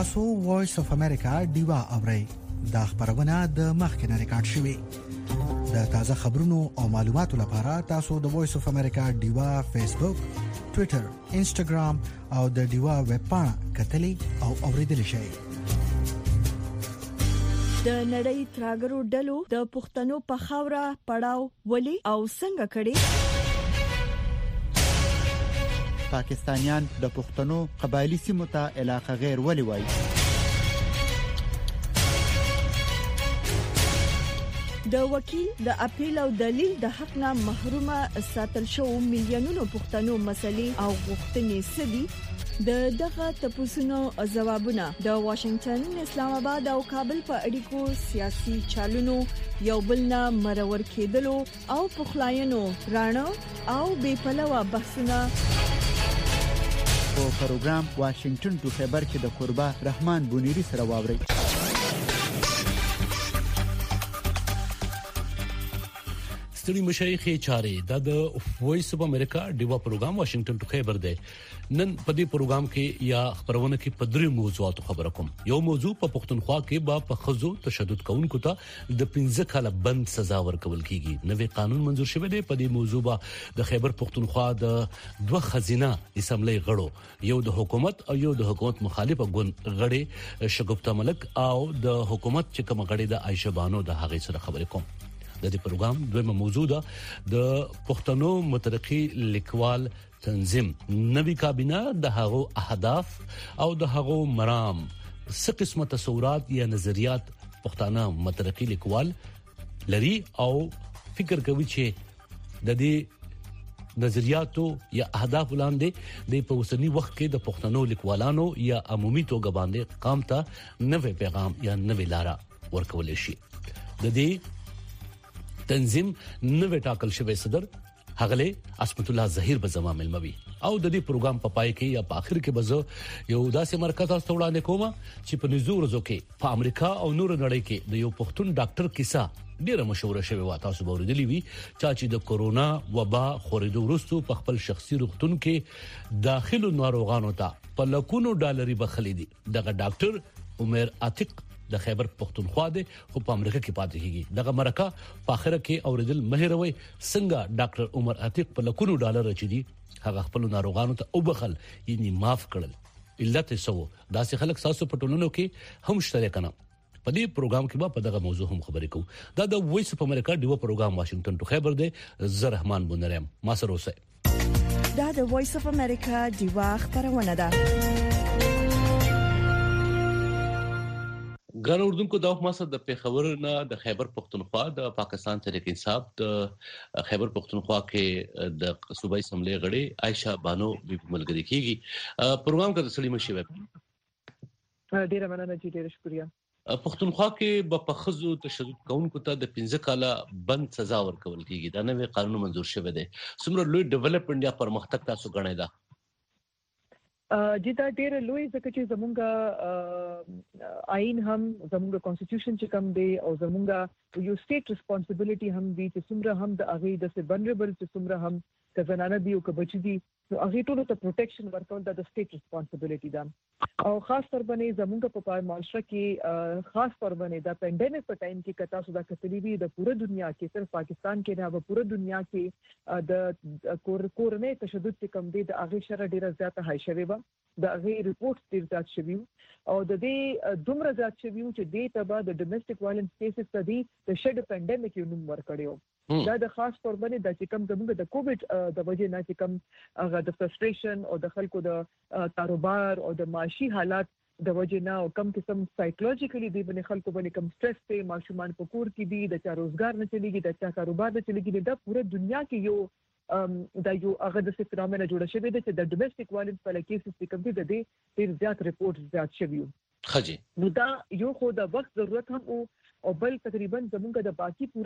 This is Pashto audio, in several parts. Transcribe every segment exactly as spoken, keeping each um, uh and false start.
تاسو وایس اف امریکا ډیوا اورئ دا خبرونه د مخکنه ریکارډ شوې د تازه خبرونو او معلوماتو لپاره تاسو د وایس اف امریکا ډیوا فیسبوک، ټوئیټر، انسټاګرام او د ډیوا ویب پاڼه کتلې او اوریدل شئ. د نړۍ تراګرو ډلو د پښتنو په خاوره پړاو ولي او څنګه کړي؟ پاکستانیان د پښتنو قبایلی سیمو ته علاقه غیر ولي وایي؟ د وکیل د اپیل او دلیل د حق نه محرومه ساتل شو میلیونونو پښتنو مسلې او غوښتنې سدي. د دغه تپوسونو ځوابونه د واشنگټن، اسلام آباد او کابل په اړیکو سیاسي چالونو یو بل نه مرور کېدلو او پخلاینو رانه او بې پلوه بحثونه په پروګرام واشنگټن ټو خبر کې د قربا رحمان بونيري سره واوري. ستړي مشایخه چارې د وایس اف امریکا ډیوا پروګرام واشنگټن ټو خبر دی. نن په دې پروګرام کې یا خبرونه کې په درې موضوعاتو خبره کوم. یو موضوع په پښتونخوا کې با په خزو تشدد کوونکو ته د پنځه کاله بند سزا ورکول کیږي. نوې قانون منزور شوی دی. په دې موضوع با د خیبر پښتونخوا د دوه خزینه اسمبلی غړو، یو د حکومت او یو د حکومت مخالفه ګوند غړي شګفتہ ملک او د حکومت چې کوم غړي د عائشہ بانو د هغې سره خبرې کوم. د دې پروګرام دویمه موضوع ده د پښتنو مترقي لیکوال تنظیم نوی کابینه د هغو اهداف او د هغو مرام څه قسمه تصورات یا نظریات پښتانه مترقي لیکوال لري او فکر کوي چې د دې نظریاتو یا اهداف وړاندې د پوسنی وخت کې د پښتنو لیکوالانو یا عمومي توګه باندې قام ته نوې پیغام یا نوې لارا ورکول شي. د دې تنظیم نوې ټاکل شوی صدر هغله اسمت الله ظهیر به زما ملموي او د دې پروګرام په پای کې یا په اخر کې به یو داسې مرکز تاسو وړاندې کوم چې په نزور زو کې په امریکا او نور نړۍ کې د یو پښتون ډاکټر کیسه ډیره مشهوره شوی و. تاسو به ورېدلی وي چې د کورونا وبا خورېدو وروسته په خپل شخصي روغتون کې داخلو ناروغانو ته په لکونو ډالري بخلي دي. دغه ډاکټر عمر عتیق د خیبر پښتونخوا دی خو په امریکا کې پاتې کیږي. دغه مرکه په اخر کې اوریدل مهروي څنګه ډاکټر عمر عتیق په لکونو ډالر چي دي هغه خپل ناروغانو ته او بخل یعنی معاف کړل. علت سو داسې خلک ساسو پټولونو کې هم شته کنه. په دې پروګرام کې به په دغه موضوع هم خبرې کوو. دا د وایس اف امریکا ډیو پروګرام واشنگټن ټو خبر دی. زه رحمان بونرم ما سره اوسه. دا د وایس اف امریکا ډیو خبرونه ده. ګران اردوونکو دا وخت د پیښور نه د خیبر پښتونخوا د پاکستان تحریک انصاف د خیبر پښتونخوا کې د صوبایي اسمبلی غړي عائشہ بانو ملګری کیږي. پروګرام کې سړي مشي وي. ډیره مننه چې ډیره شکریہ. پښتونخوا کې په خزو تشدد کوونکو ته د پنځه کاله بند سزا ورکول کیږي. دا نوې قانون منزور شوی دی. څومره لوی ډیولپمنٹ یا پرمختګ تاسو غنئ دا؟ جدا ډېر لوی ځکه چې زمونږه آئین هم زمونږه کانسټیټیوشن چې کوم دی او زمونږه یو سټیټ ریسپانسیبিলিټي هم دی چې څومره هم د اغه د سبنربل چې څومره هم کزنانه دی او کبچ دي نو اغه ټول ته پروټیکشن ورکول د سټیټ ریسپانسیبিলিټي ده. او خاص تر باندې زمونږه په پای معاشره کې خاص تر باندې د پینډیمک په ټایم کې کتا سودا کتلی وی د پوره دنیا کې صرف پاکستان کې نه په پوره دنیا کې د کورونې تشدد چې کوم دی د اغه شر ډیره زیاته هاي شوی و. د اغه ریپورټس ډیر زیات شوی او د دې دومره زیات شوی چې د تبا د ډومېسټک وایلنس کیسز ته دی د شډ پینډیمک یو نوم ورکړیو. دا د خاص تور باندې د چې کوم زموږ د کووډ د وجې نه چې کوم هغه د فرستریشن او د خلکو د کاروبار او د معاشي حالات د وجې نه او کم قسم سایکولوژیکلی دی باندې خلکو باندې کم سټرس ته ماشومان په کور کې دي د چا روزګار نه چلیږي د چا کاروبار نه چلیږي د پوره دنیا کې یو دا یو هغه د فنومنا جوړ شوی دی چې د ډومېسټک وایلنس په لکېسز کې کوم دي د دې ډیر زیات ریپورټ زیات شوی خجی نو دا یو خو د وخت ضرورت هم او بل تقریبا زمونږ د باقي پورا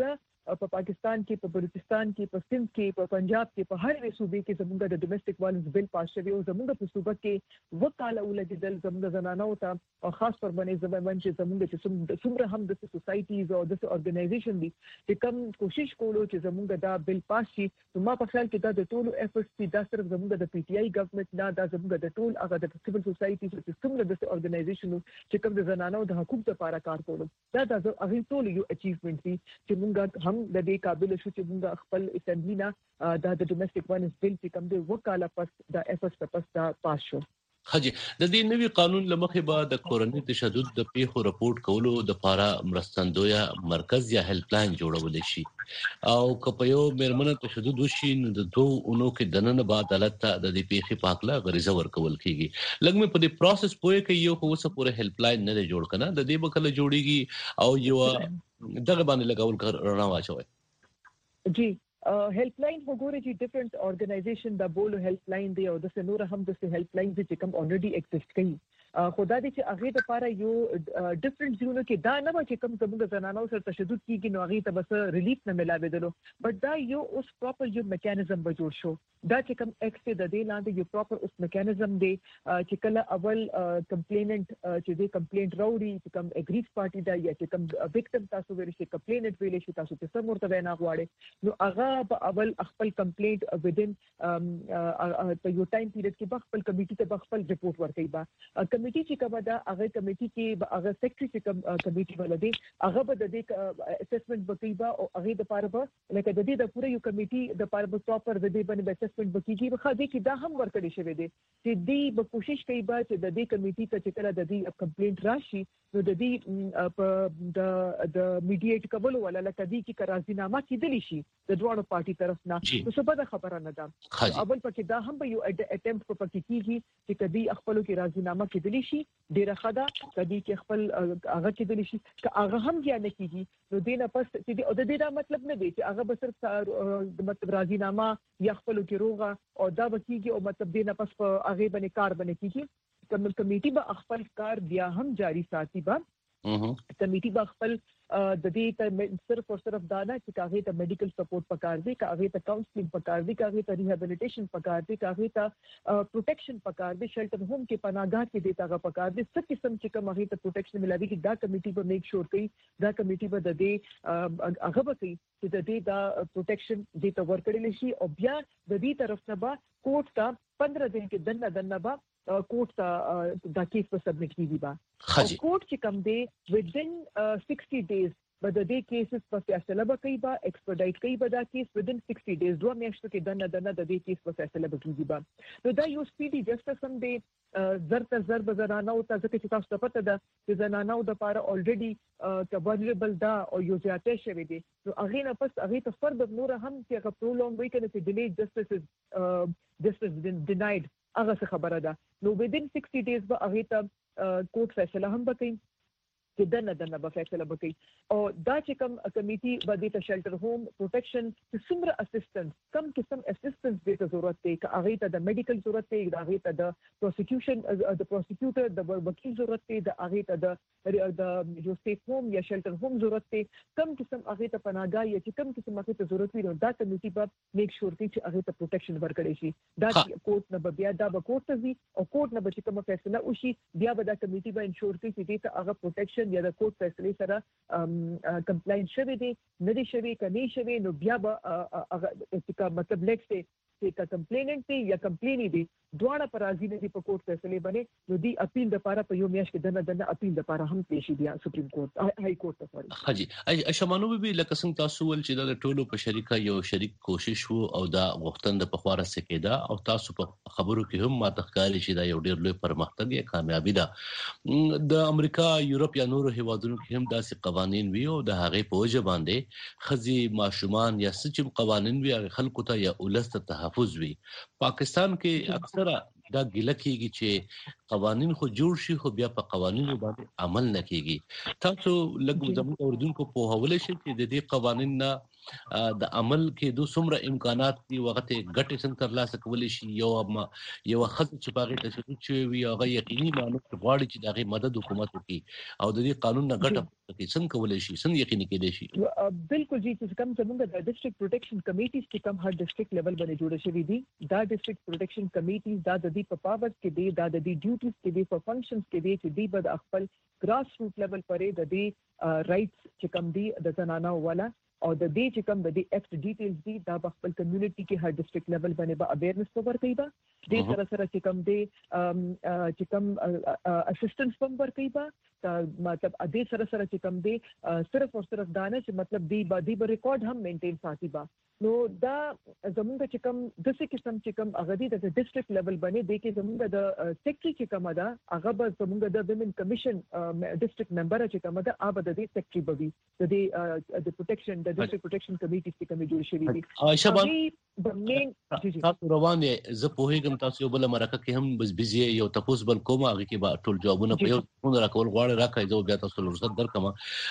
په پاکستان کې په بلوچستان کې په سندھ کې په پنجاب کې په هر صوبې کې زموږ د ډومېسټک وایلنس بل پاس شوی او زموږ په صوبه کې وکاله ولګیدل زموږ زنانو ته او خاص پر باندې زموږ چې زموږ چې څومره هم د سوسایټیز او د اورګنایزیشن دي چې کوم کوشش کولو چې زموږ دا بل پاس شي نو ما په خیال کې دا د ټولو ایفورټس دي دا صرف زموږ د پی ټی آی ګورنمنت نه دا زموږ د ټول هغه د سیویل سوسایټي چې څومره د اورګنایزیشن چې کوم د زنانو د حقوق لپاره کار کولو دا د هغه ټول یو اچیومنت دي چې موږ هم د دې قابل شو چې موږ خپل اسمبلی نه د ډومېسټک وایلنس بل چې کوم دی وکاله پس د ایفورټس پس دا پاس شو. حجي د دې نوي قانون لمخې به د کورنۍ تشدد د پیښو رپورټ کولو د لپاره مرستندوی مرکز یا هیلپ لاین جوړول شي او که یو میرمنه تشدد وشي نو د دوه اونو کې دننه به عدالت ته د دې پیښې په اړه غریزه ورکول کیږي. لږ مې په دې پروسس پوهه کې یو خو څه پوره هیلپ لاین نه جوړ کنه د دې بکله جوړیږي او یو دغه باندې لګول رڼا واچوي. جی هیلپ لاین وګورئ چې ډیفرنٹ اورګنایزیشن د بولو هیلپ لاین دی او د سنور هم د هیلپ لاین چې کوم اوريدي ایگزیسټ کوي خدا دې چې هغه لپاره یو ډیفرنٹ زونو کې دا نه چې کوم زموږ زنانو سره تشدد کیږي نو هغه ته بس ریلیف نه ملاوي بٹ دا یو اوس پراپر یو میکانیزم به جوړ شو دا چې کوم ایکټ د دې لاندې یو پراپر اوس میکانیزم دی چې کله اول کمپلیننٹ چې دې کمپلینټ راوړي چې کوم اګریز پارټي دا یا چې کوم وکټم تاسو ویل شي کمپلینټ ویل شي تاسو ته سم ورته نه غواړي نو هغه په اول خپل کمپلینټ ودین په یو ټایم پیریډ کې خپل کمیټي ته خپل ریپورت ورکړي با کمیټي چې کومه دا هغه کمیټي کې هغه سیکریټری چې کوم کمیټي ولدي هغه به د دې اسسمنټ وکړي با او هغه د پاره به لکه د دې د پوره یو کمیټي د پاره به پراپر د دې باندې اسسمنټ وکړي به خاصه کې دا هم ورکړي شوی دی چې دې به کوشش کوي با چې د دې کمیټي ته چې کله د دې کمپلینټ راشي نو د دې په د د میډییټ کول ولا لکه دې کې قراردادنامه کېدلی شي د دوه پارټي طرف نه نو څه به خبره نه ده اول پکې دا هم به یو اټمپټ په پکې کیږي چې کدي خپل کې راضینامه کېدلی شي ډیره خدا کدي کې خپل هغه کېدلی شي که هغه هم یا نه کیږي نو دینه پس چې د دې دا مطلب نه دی چې هغه به صرف مطلب راضینامه یا خپل کې روغه او دا وکیږي او مطلب دینه پس په هغه باندې کار باندې کیږي کوم کمیټي به خپل کار بیا هم جاری ساتي با کمیټي به خپل د دې ته صرف او صرف دا نه چې هغه ته میډیکل سپورټ پکار دی که هغه ته کاونسلینګ پکار دی که هغه ته ریهابیلیټیشن پکار دی که هغه ته پروټیکشن پکار دی شیلټر ہوم کې پناهګاه کې دیتا هغه پکار دی څه قسم چې کوم هغه ته پروټیکشن ملایي چې دا کمیټي به میک شور کوي دا کمیټي به د دې هغه به کوي چې د دې دا پروټیکشن دې ته ورکړل شي او بیا د دې طرف نه به کوټ ته پندرہ دن کې دنه دنه به کوټ ته دا کیس په سبمټ کیږي با او کوټ چې کوم دی within uh, sixty days but the day cases په فیصله به کوي با ایکسپیډایټ کوي به دا کیس within sixty days دوه میاشتو کې دنه دنه د دې کیس په فیصله به کیږي با نو دا یو سپیډي جسټس هم دی زر تر زر به زنانو ته ځکه چې تاسو ته پته ده چې زنانو د لپاره الریډي کبربل دا او یو زیاته شوی دی نو هغه نه پس هغه ته فرد نور هم چې هغه پرولونګ وي کنه چې ډیلی جسټس از جسټس ډیناید هغه څه خبره ده نو within sixty days به هغه ته کوټ فیصله هم وکړي چې دنه دنه به فیصله وکړي او دا چې کوم کمیټي به د شیلټر ہوم پروټیکشن چې څومره اسسټنس کم قسم اسسټنس د ضرورت دی که هغه ته د میډیکل ضرورت دی د هغه ته د پروسیکیوشن د پروسیکیوټر د وکیل ضرورت دی د هغه ته د د یو سیف ہوم یا شیلټر ہوم ضرورت دی کم قسم هغه ته پناهګاه یا چې کم قسم هغه ته ضرورت وي نو دا کمیټي به میک شور کوي چې هغه ته پروټیکشن ورکړي شي دا کوټ نه بیا دا به کوټ ته وي او کوټ نه به کوم فیصله وشي بیا به دا کمیټي به انشور کوي چې دې ته هغه پروټیکشن یا د کوټ فیصله سره کمپلاین شوی دی نه دی شوی کني شوی نو بیا به هغه مطلب لیټس سي چې کمپلیننټ دی یا کمپلینی دی دواړه پر راضی نه دي په کوټ فیصله باندې نو دی اپیل د لپاره په یو میاشت کې دنه دنه اپیل د لپاره هم پیښ دی سپریم کورټ هاي کورټ ته ورغی. حاجی اشمانو به لکه څنګه تاسو ول چې د ټولو په شریکه یو شریک کوشش وو او دا غوښتنه په خواره سکیدا او تاسو په خبرو کې هم ماته ښکاري چې دا یو ډیر لوی پرمختګ یا کامیابی ده د امریکا یورپ یا نورو هیوادونو کې هم داسې قوانين وی او د هغه په وجه باندې خزي ماشومان یا سچم قوانين وی خلکو ته یا ولست تحفظ وی. پاکستان کې اکثره دا ګیله کېږي چې قوانين خو جوړ شي خو بیا په قوانینو باندې عمل نه کیږي. تاسو لږ زموږ اوردونکو په حواله شي چې د دې قوانين نه د عمل کې د څومره امکانات دي وخت غټ څنګه ترلاسه کولای شي یو یو خط چې باغې تشدد چې وي هغه یقیني معنی غواړي چې دغه مدد حکومت وکړي او د دې قانون نه غټه څنګه کولای شي څنګه یقیني کېدای شي. بالکل جی چې کوم څنګه د ډیسټریکټ پروټیکشن کمیټیز چې کوم هر ډیسټریکټ لیول باندې جوړ شوی دي دا ډیسټریکټ پروټیکشن کمیټیز دا د دې په پاورز کې دي دا د دې ډیوټیز کې دي په فنکشنز کې دي چې دی بد خپل ګراس روټ لیول پرې د دې رائټس چې کوم دي د زنانه والا او د دې چې کوم د دې ایکټ ډیټیلز دي دا په خپل کمیونټي کې هر ډیسټریکټ لیول باندې به اویرنس کور کوي با د سره سره چې کوم دي چې کوم اسسټنس پم ور کوي با مطلب د دې سره سره چې کوم دي صرف او صرف دانه چې مطلب دی با دی به ریکارډ هم مینټین ساتي با نو دا زمونږ چې کوم د څه قسم چې کوم هغه دي د ډیسټریکټ لیول باندې د کې زمونږ د سیکټري چې کوم دا هغه به زمونږ د ویمن کمیشن ډیسټریکټ ممبر چې کوم دا هغه د دې سیکټري بوي د دې د پروټیکشن د ډیسټریکټ پروټیکشن کمیټې چې کوم جوړ شوی دي عائشہ باندې تاسو روان دي زه په هیګم تاسو بل مرکه کې هم بس بيزي یو تاسو بل کوم هغه کې به ټول جوابونه په یو څونه راکول غواړي راکای زه بیا تاسو لورسد درکما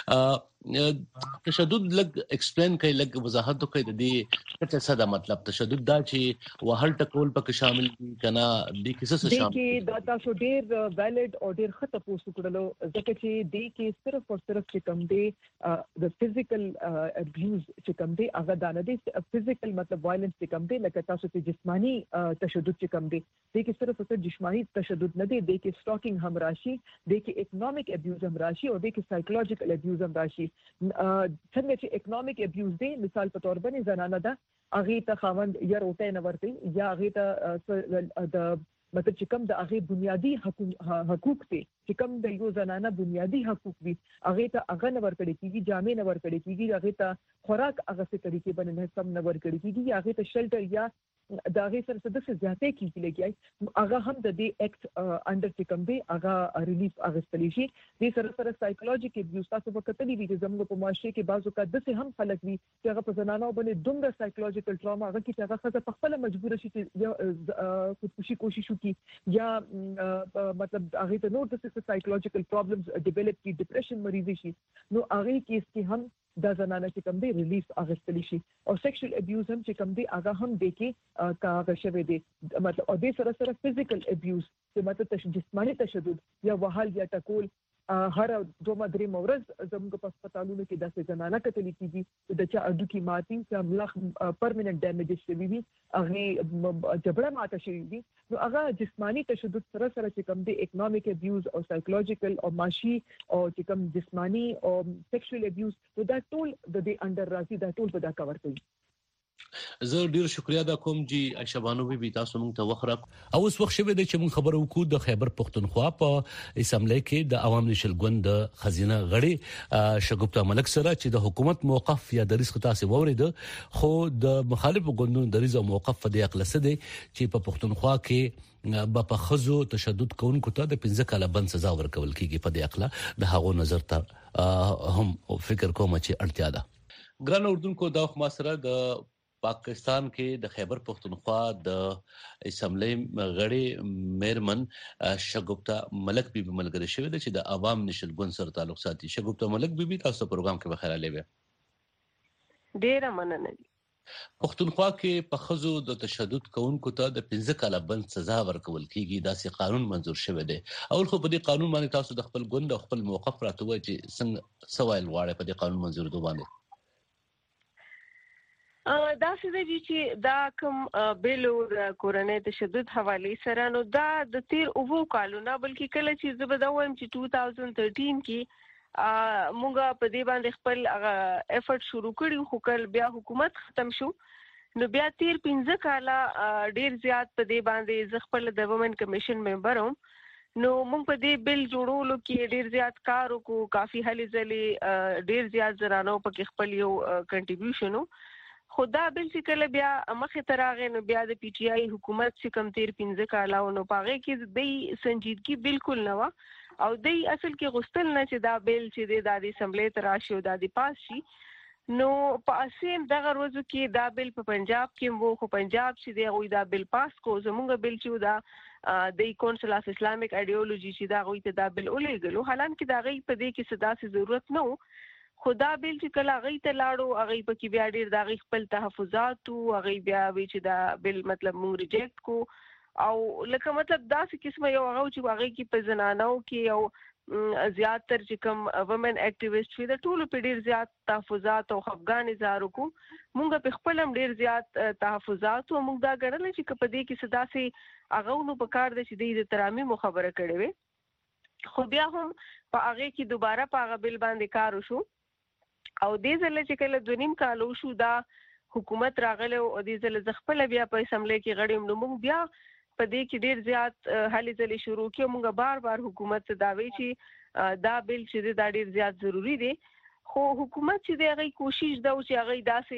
تشدد لګ ایکسپلین کوي لګ وضاحت کوي د دې څه څه دا مطلب تشدد دا چې وهل ټکول پکې شامل دي کنه د کیسه څه شامل دي دا تاسو ډیر ویلډ او ډیر خطه پوسټ کړلو ځکه چې د کې صرف او صرف چې کم دی د فزیکل ابیوز چې کم دی هغه دا نه دی فزیکل مطلب وایلنس چې کم دی لکه تاسو ته جسمانی تشدد چې کم دی د کې صرف او صرف جسمانی تشدد نه دی د کې سټاکینګ هم راشي د کې اکونومیک ابیوز هم راشي او د کې سایکولوژیکل ابیوز هم راشي څنګه چې اکونومیک ابیوز دی مثال په تور باندې زنانه ده هغه ته خاوند یا روټه نه ورته یا هغه ته د مطلب چې کوم د هغه بنیادی حقوق دي چې کوم د یو زنانه بنیادی حقوق دي هغه ته هغه نه ورکړي کیږي جامې نه ورکړي کیږي هغه ته خوراک هغه څه طریقې باندې نه سم نه ورکړي کیږي هغه ته شلټر یا دا هغه سره څه د زیاتې کیږي لګي هغه هم د دې ایکټ انډر چې کوم دی هغه ریلیف هغه ستلی شي د سره سره سایکولوژیک ابیوز تاسو په کتلې وی چې زموږ په معاشره کې بعضو کا د څه هم خلک وي چې هغه په زنانو باندې دومره سایکولوژیکل ټراما هغه کې چې هغه خزه په خپل مجبور شي چې خودکشي کوشش وکړي یا مطلب هغه ته نور د څه سایکولوژیکل پرابلمز ډیولپ کی ډیپریشن مریض شي نو هغه کیس کې هم دا زنانه چې کوم دی ریلیف اغستلی شي او سیکشوال ابیوز هم چې کوم دی هغه هم د کې کاغه شوی دی مطلب او د سره سره فزیکل ابیوز چې مطلب جسمانی تشدد یا وهل یا ټکول هر دوه مدري مورز زموږ په هسپتالونو کې د زنانه کتلی کیږي د چا اډو کې ماتي چې ملخ پرمننت ډیمیج شوی وي هغه جبړه ماته شوی وي نو هغه جسمانی تشدد سره سره چې کوم دی اکونومیک ابیوز او سایکولوژیکل او معاشي او چې کوم جسمانی او سیکشوال ابیوز نو دا ټول د دې انډر راځي دا ټول به دا کور کوي. زه ډیر شکریا دا کوم چې عائشہ بانو بي تاسو موږ ته وخره او اوس وخت شوه د چې موږ خبرو وکړو د خیبر پختونخوا په اسمبلی کې د عوام نشل ګوند د خزینه غړي شګوفتا ملک سره چې د حکومت موقف یا د ریسک تاسو وورید خو د مخالفو ګوندونو د ریزو موقف په دې اقل څه دي چې په پختونخوا کې با په خزو تشدد کوونکو ته د پنځه کاله بند سزا ورکول کیږي په دې اقل د هغو نظر ته هم فکر کوم چې اړتیا ده. ګران اردوونکو دا خو ما سره د پاکستان کې د خیبر پختونخوا د اسمبلی غړي میرمن شګوفتا ملک بي بي ملګری شوی دی چې د عوام نشل ګوند سره تعلق ساتي. شګوفتا ملک بي بي تاسو پروګرام کې بخیر لوي. ډیره مننه. پختونخوا کې په خزو د تشدد کوونکو ته د پنځه کاله بند سزا ورکول کیږي داسې قانون منزور شوی دی. اول خو په دې قانون باندې تاسو د خپل ګوند او خپل موقف راټوي چې څنګه سوال غواړي په دې قانون منزور دوه باندې. دا څه دی چې دا کوم بیل او کورنۍ تشدد حواله سره نو دا د تیر اوو کالونه بلکې کله چې زبده وایم چې دوه هزار تیرته کې مونږه په دې باندې خپل افورت شروع کړی خو کله بیا حکومت ختم شو نو بیا تیر پنځه کاله ډیر زیات په دې باندې ز خپل د وومن کمیشن ممبر هم نو مونږ په دې بل جوړولو کې ډیر زیات کار وکړو کافي هلي ځلې ډیر زیات زرانو په خپل یو کنټریبیوشن خدا بل چې کله بیا مخه تراغه نو بیا د پی ټی آی حکومت چې کم تیر پنځه کاله نو پاغه کې د سنجیدګي بالکل نه و او د اصل کې غوښتل نه چې دا بیل چې د اسمبلی تراشي او د پاس شي نو په اسیم دغه ورځو کې دا بیل په پنجاب کې وو خو پنجاب چې دی غوي دا بیل پاس کو زموږ بیل چې دا د کونسل اف اسلامیک ایډیولوژي چې دا غوي ته دا بیل ولېګلو حالانکه دا غي په دې کې صدا سي ضرورت نه خدا بیل چې کله غي ته لاړو هغه پکې بیا ډیر د غي خپل تحفظات او هغه بیا وی چې دا بیل مطلب موږ ریجیکټ کو او لکه مطلب دا څه قسمه یو هغه چې هغه کې په زنانو کې او زیات تر چې کوم وومن اکټیویسټ وي د ټولو په ډیر زیات تحفظات او خفګان اظهار وکړو موږ په خپل هم ډیر زیات تحفظات او موږ دا ګڼل چې په دې کې صدا سي هغه نو په کار د چې د ترامیم خبره کړې وي خو بیا هم په هغه کې دوباره په هغه بل باندې کار وشو او دې ځل چې کله د نیم کالو شو دا حکومت راغله او دې ځل ز خپل بیا په اسمبلی کې غړیم نو موږ بیا په دې کې ډیر زیات هلې ځلې شروع کړو موږ بار بار حکومت ته داوي چې دا بیل چې دا ډیر زیات ضروری دی خو حکومت چې د هغه کوشش دا چې هغه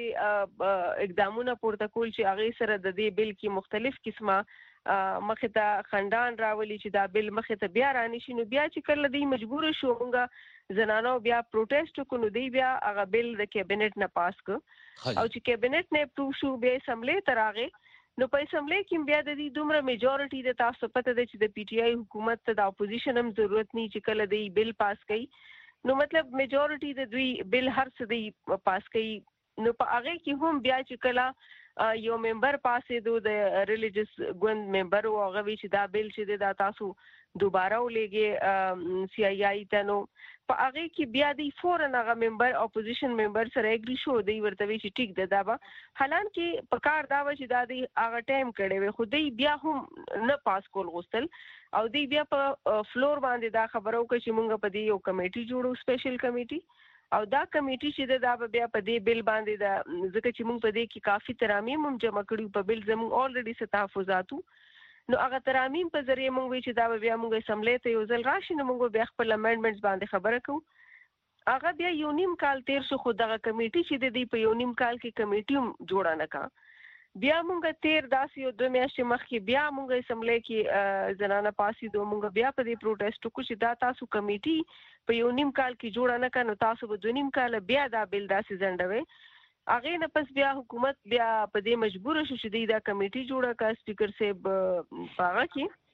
داسې اقدامونه پورته کول چې هغه سره د دې بیل کې مختلف قسمه مخه ته خندان راولي چې دا بیل مخه ته بیا رانی شي نو بیا چې کله دی مجبور شو موږ زنانو بیا پروټیسټ وکړو دی بیا هغه بیل د کابینټ نه پاس ک او چې کابینټ نه اپروو شو بیا اسمبلی ته راغی نو په اسمبلی کې بیا د دې دومره میجورټي د تاسو پته ده چې د پی ټی آی حکومت ته د اپوزیشن هم ضرورت نه چې کله دی بیل پاس کړي نو مطلب میجورټي د دوی بیل هر څه دی پاس کړي نو په هغه کې هم بیا چې کله یو ممبر پاسې دو د ریلیجیس ګوند ممبر او هغه وی چې دا بیل چې دا تاسو دوباره ولېږي سی آی آی ته نو په هغه کې بیا دی فورن هغه ممبر اپوزیشن ممبر سره اګری شو دی ورته وی چې ټیک ده دا به حالانکه په کار دا و چې دا دی هغه ټایم کړي وي خو دی بیا هم نه پاس کول غوښتل او دی بیا په فلور باندې دا خبرو کوي چې مونږ په دې یو کمیټي جوړو سپیشل کمیټي او دا کمیټي چې دا بیا په دې بیل باندې دا ځکه چې مونږ په دې کې کافي ترامیم هم جمع کړو په بیل زموږ الریډي ست تحفظاتو نو هغه ترامیم په ذریعہ مونږ وی چې دا بیا مونږ اسمبلی ته یو ځل راشي نو مونږ بیا خپل امندمنټس باندې خبره کوو هغه بیا یو نیم کال تیر شو خو دغه کمیټي چې د دې په یو نیم کال کې کمیټي هم جوړه نه کا بیا مونږ تیر داسې یو دوه میاشتې مخکې بیا مونږ اسمبلی کې زنانه پاسې دوه مونږ بیا په دې پروټیسټ وکړو چې دا تاسو کمیټي په یو نیم کال کې جوړه نه کړو تاسو به دوه نیم کال بیا دا بیل داسې ځنډوي هغه نه پس بیا حکومت بیا په دې مجبور شو چې دا کمیټي جوړه کا سپیکر صاحب پاغه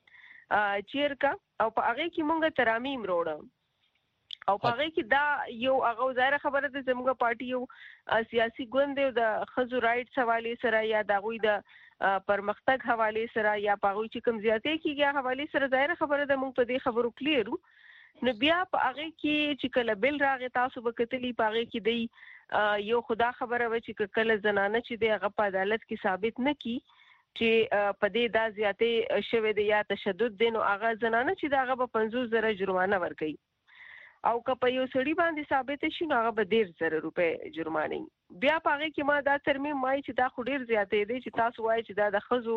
کې چیر کا او په هغه کې مونږ ترامیم روړو او پاره کې دا یو هغه ظاهر خبره ده زموږه پارټي یو سیاسي ګوند دی د خزو رائټس حواله سره یا د غوي د پرمختګ حواله سره یا پاغوي چې کوم زیاتې کیږي حواله سره ظاهر خبره ده موږ په دې خبرو کلیرو نو بیا په هغه کې چې کله بل راغی تاسو به کتلی پاره کې دی یو خدا خبره و چې کله زنانه چې دی هغه په عدالت کې ثابت نه کی چې په دې دا زیاتې شوه دی یا تشدد دی نو هغه زنانه چې دا هغه په پنځوس زره جرمانه ورکړي او که په یو سړي باندې ثابت شي نو هغه به ډیر زره روپے جرمانه بیا پاره کې ما دا ترمیم وای چې دا خو ډیر زیاتې دی چې تاسو وای چې دا د خزو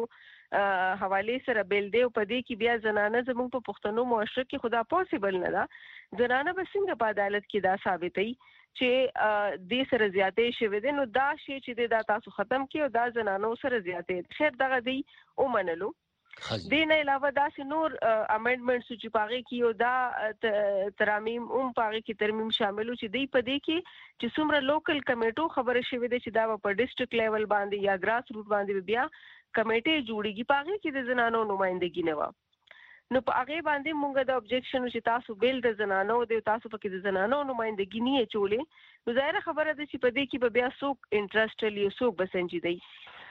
حواله سره بیل دی او په دې کې بیا زنانه زموږ په پښتنو معاشره کې خدا پوسیبل نه ده زنانه به څنګه په عدالت کې دا ثابتې چې دې سره زیاتې شوه دي نو دا شی چې دا تاسو ختم کړئ او دا زنانو سره زیاتې خیر دغه دی او منلو دین علاوه دا س نور امندمنټس چې پاغي کې یو دا ترامیم هم پاغي کې ترمیم شاملو چې دی په دې کې چې څومره لوکل کمیټو خبره شوې ده چې دا په ډیسټریکټ لیول باندې یا ګراس روټ باندې بیا کمیټې جوړیږي پاغي کې د زنانو نمائندګي نه و نو په هغه باندې مونږ د ابجیکشن چې تاسو بیل د زنانو د تاسو پکې د زنانو نمائندګي نه چولې نو ظاهر خبره ده چې په دې کې به بیا څوک انټرست لري څوک بسنجي دی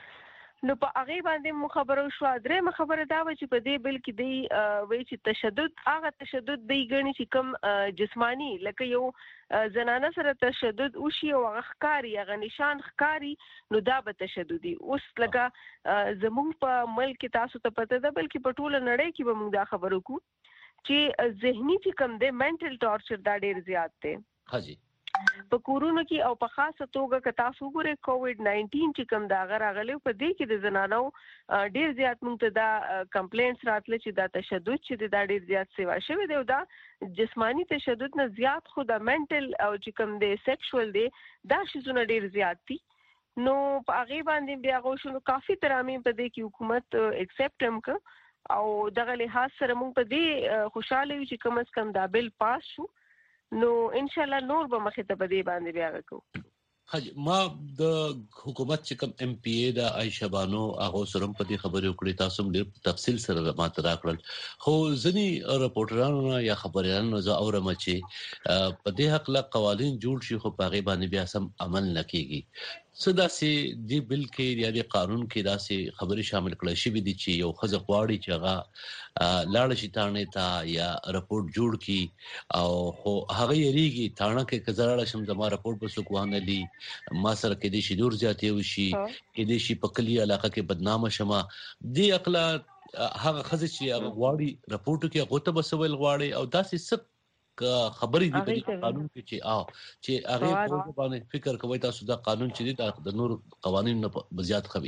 نو په هغه باندې مو خبرو شو درې خبره دا و چې په دې بل کې دی وی چې تشدد هغه تشدد دی غني چې کوم جسمانی لکه یو زنانه سره تشدد او شی او غخکاری هغه نشان خکاری نو دا به تشددي اوس لکه زموږ په ملک تاسو ته پته ده بلکې په ټوله نړۍ کې به موږ دا خبرو کو چې ذهني چې کوم دی منټل ټارچر دا ډیر زیات دی حاجی په کورونو کې او په خاصه توګه که تاسو ګورئ کووډ ناینټین چې کوم دا غراغلی په دې کې د زنانو ډیر زیات مونږ ته دا کمپلینټس راتله چې دا تشدد چې دا ډیر زیات سیوا شوی دی او دا جسمانی تشدد نه زیات خو دا منټل او چې کوم دی سیکشوال دی دا شیزونه ډیر زیات دي نو په هغه باندې بیا غوښنو کافي ترامیم په دې کې حکومت ایکسپټ هم ک او دغه لحاظ سره مونږ په دې خوشاله یو چې کم از کم دا بیل پاس شو نو ان شاء الله نور به مخه ته بدی باندې بیا وکړو ما د حکومت چې کوم ام پی ای د عائشہ بانو هغه سره په دې خبرې وکړې، تاسو ډېر تفصیل سره ماته راکړل، خو ځینی راپورټرانو یا خبريالانو زه اورم چې په دې حق لا قوانين جوړ شي خو په غي باندې بیا سم عمل نکېږي. صدا سي دی بل کې یا د قانون کې داسې خبرې شامل کړل شي دي چې یو خزه غواړي چې هغه لاړ شي تانه تا یا راپورټ جوړ کی او خو هغه یریږي تانه کې کزړل شم زما راپورټ په سکوانه دي ما سره کې دي شیدور ځاتي وشي کې دي شي په کلی علاقه کې بدنامه شمه دی اقلا هغه خزه چې هغه غواړي راپورټ کې هغه ته بسول غواړي او داسې څه خبرې دي په قانون کې چې او چې هغه په باندې فکر کوي تاسو دا قانون چې دي د نور قوانینو په زیات خوي.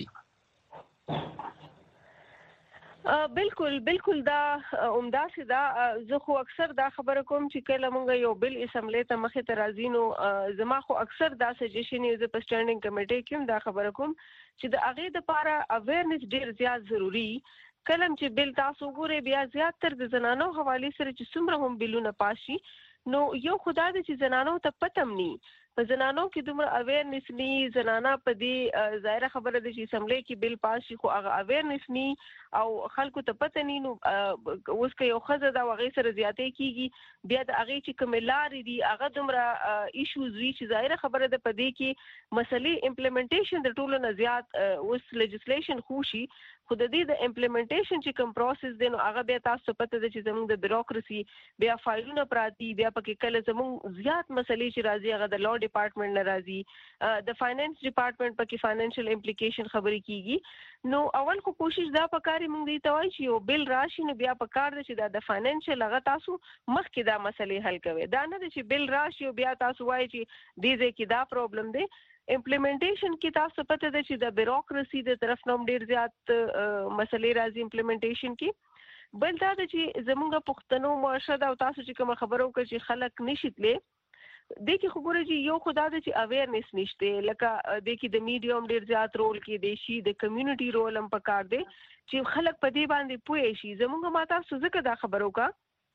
بالکل بالکل دا عمده سدا زه خو اکثر دا خبره کوم چې کله مونږ یو بل اسمبلی ته مخه ته راځینو زما خو اکثر دا سجیشن یو د پسټینډینګ کمیټې کې دا خبره کوم چې د اغه د لپاره اویرنس ډیر زیات ضروری کلم چې بل تاسو ګوره بیا زیات تر د زنانو حواله سره چې څومره هم بلونه پاشي نو یو خدای دې چې زنانو ته پتم ني په زنانو کې دومره اویرنس ني زنانا په دې ظاهره خبره دي چې اسمبلی کې بل پاشي خو هغه اویرنس ني او خلکو ته پته ني نو اوس که یو خزه دا وغه سره زیاتې کیږي بیا د هغه چې کوملار دي هغه دومره ایشوز وی چې ظاهره خبره ده په دې کې مسلې امپلیمنټیشن د ټولو نه زیات اوس لیجسلیشن خوشي خود دې د امپلیمنټیشن چې کوم پروسس دی نو هغه بیا تاسو پته ده چې زموږ د بیوروکراسي بیا فایلونه پراتی بیا پکې کله زموږ زیات مسلې چې راځي هغه د لا ډپارټمنټ نه راځي د فاینانس ډپارټمنټ پکې فاینانشل امپلیکیشن خبرې کیږي نو اول خو کوشش دا پکاري موږ دې توای چې یو بل راشي نو بیا پکار دي چې د فاینانشل هغه تاسو مخکې دا مسلې حل کوي دا نه چې بل راشي بیا تاسو وایي چې دې دې کې دا پرابلم دی امپلیمنټیشن کې تاسو پته ده چې د بیوروکراسي د طرف نوم ډیر زیات مسلې راځي امپلیمنټیشن کې بل دا چې زموږ پښتنو معاشره او تاسو چې کوم خبرو کوي چې خلک نشیتلې د کی خبره چې یو خدای د چې اویرنس نشته لکه د کی د میډیوم ډیر زیات رول کې دی شي د کمیونټي رول هم پکار دی چې خلک په دې باندې پوي شي زموږ ماته سوزکه دا خبرو کا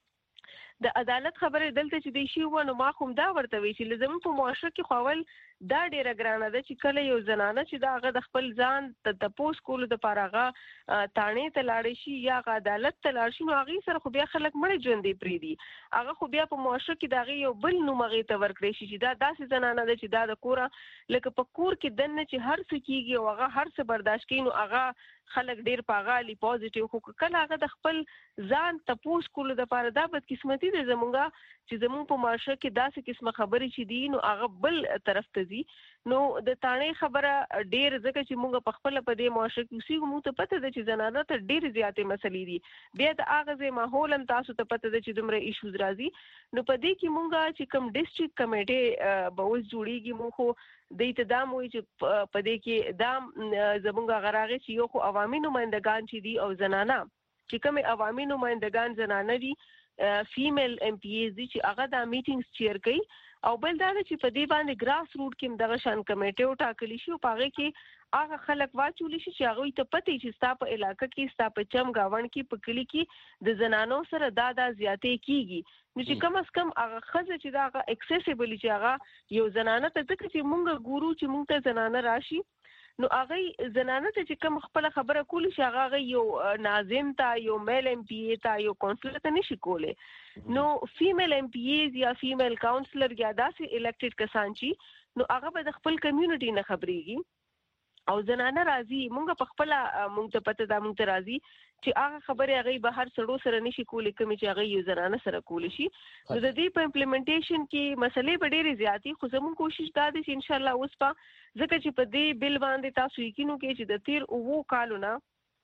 د عدالت خبره دلته چې دی شی ونه ما کوم دا ورته وی چې لزم په معاشره کې خپل دا ډیره ګرانه ده چې کله یو زنانه چې دا هغه د خپل ځان ته د پوس کولو د پارغه تانې ته لاړ شي یا عدالت ته لاړ شي نو هغه سره خو بیا خلک مړ ژوندې پری دي هغه خو بیا په معاشره کې دا یو بل نومغه ته ورکړي شي چې دا داسې زنانه ده چې دا د کوره لکه په کور کې دنه چې هر څه کیږي او هغه هر څه برداشت کوي نو هغه خلک ډیر پاغالي پوزټیو خو کله هغه د خپل ځان ته پوس کولو د پاره دا بد قسمتي ده زمونږه چې زمون په معاشره کې داسې قسمه خبرې چې دي نو هغه بل طرف ته دي نو د تانې خبره ډیر ځکه چې مونږ په خپل په دې معاشره کې اوسې مو ته پته ده چې زنانه ته ډیر زیاتې مسلې دي بیا د اغه ماحول هم تاسو ته پته ده چې دومره ایشوز راځي نو په دې کې مونږه چې کوم ډیسټریکټ کمیټه به اوس جوړیږي مو خو د اعتدام وي چې په دې کې دا زمونږ غراغه چې یو خو عوامي نمائندگان چې دي او زنانه چې کوم عوامي نمائندگان زنانه دي فیمیل ام پی ایز دي چې هغه د میټینګز چیر کوي او بل دا چې په دې باندې ګراس روټ کې دغه شان کمیټه او ټاکلی شي او پاره کې هغه خلک واچول شي چې هغه ته پته چې ستا په علاقې کې ستا په چم گاون کې په کلی کې د زنانو سره دادا زیاتې کیږي نو چې کم از کم هغه خزه چې دا هغه اکسیسیبل چې هغه یو زنانه ته ځکه چې مونږ ګورو چې مونږ ته زنانه راشي نو هغه زنانه ته چې کوم خپل خبره کولی شي هغه یو ناظم ته یو میل ام پی ای ته یو کونسلر ته نشي کوله نو فیمیل ام پی ایز یا فیمیل کونسلر یا داسې الیکټډ کسان چې نو هغه به د خپل کمیونټي نه خبريږي او زنانه راضي مونږ په خپل مونږ ته پته دا مونږ ته راضي چې هغه خبره هغه به هر سړو سره نشي کولای کوم چې هغه یو زنانه سره کولی شي نو د دې په امپلیمنټیشن کې مسلې به ډېرې زیاتې خو زموږ کوشش دا دی چې ان شاء الله اوس په ځکه چې په دې بل باندې تاسو یقینو کې چې د تیر اوو کالونه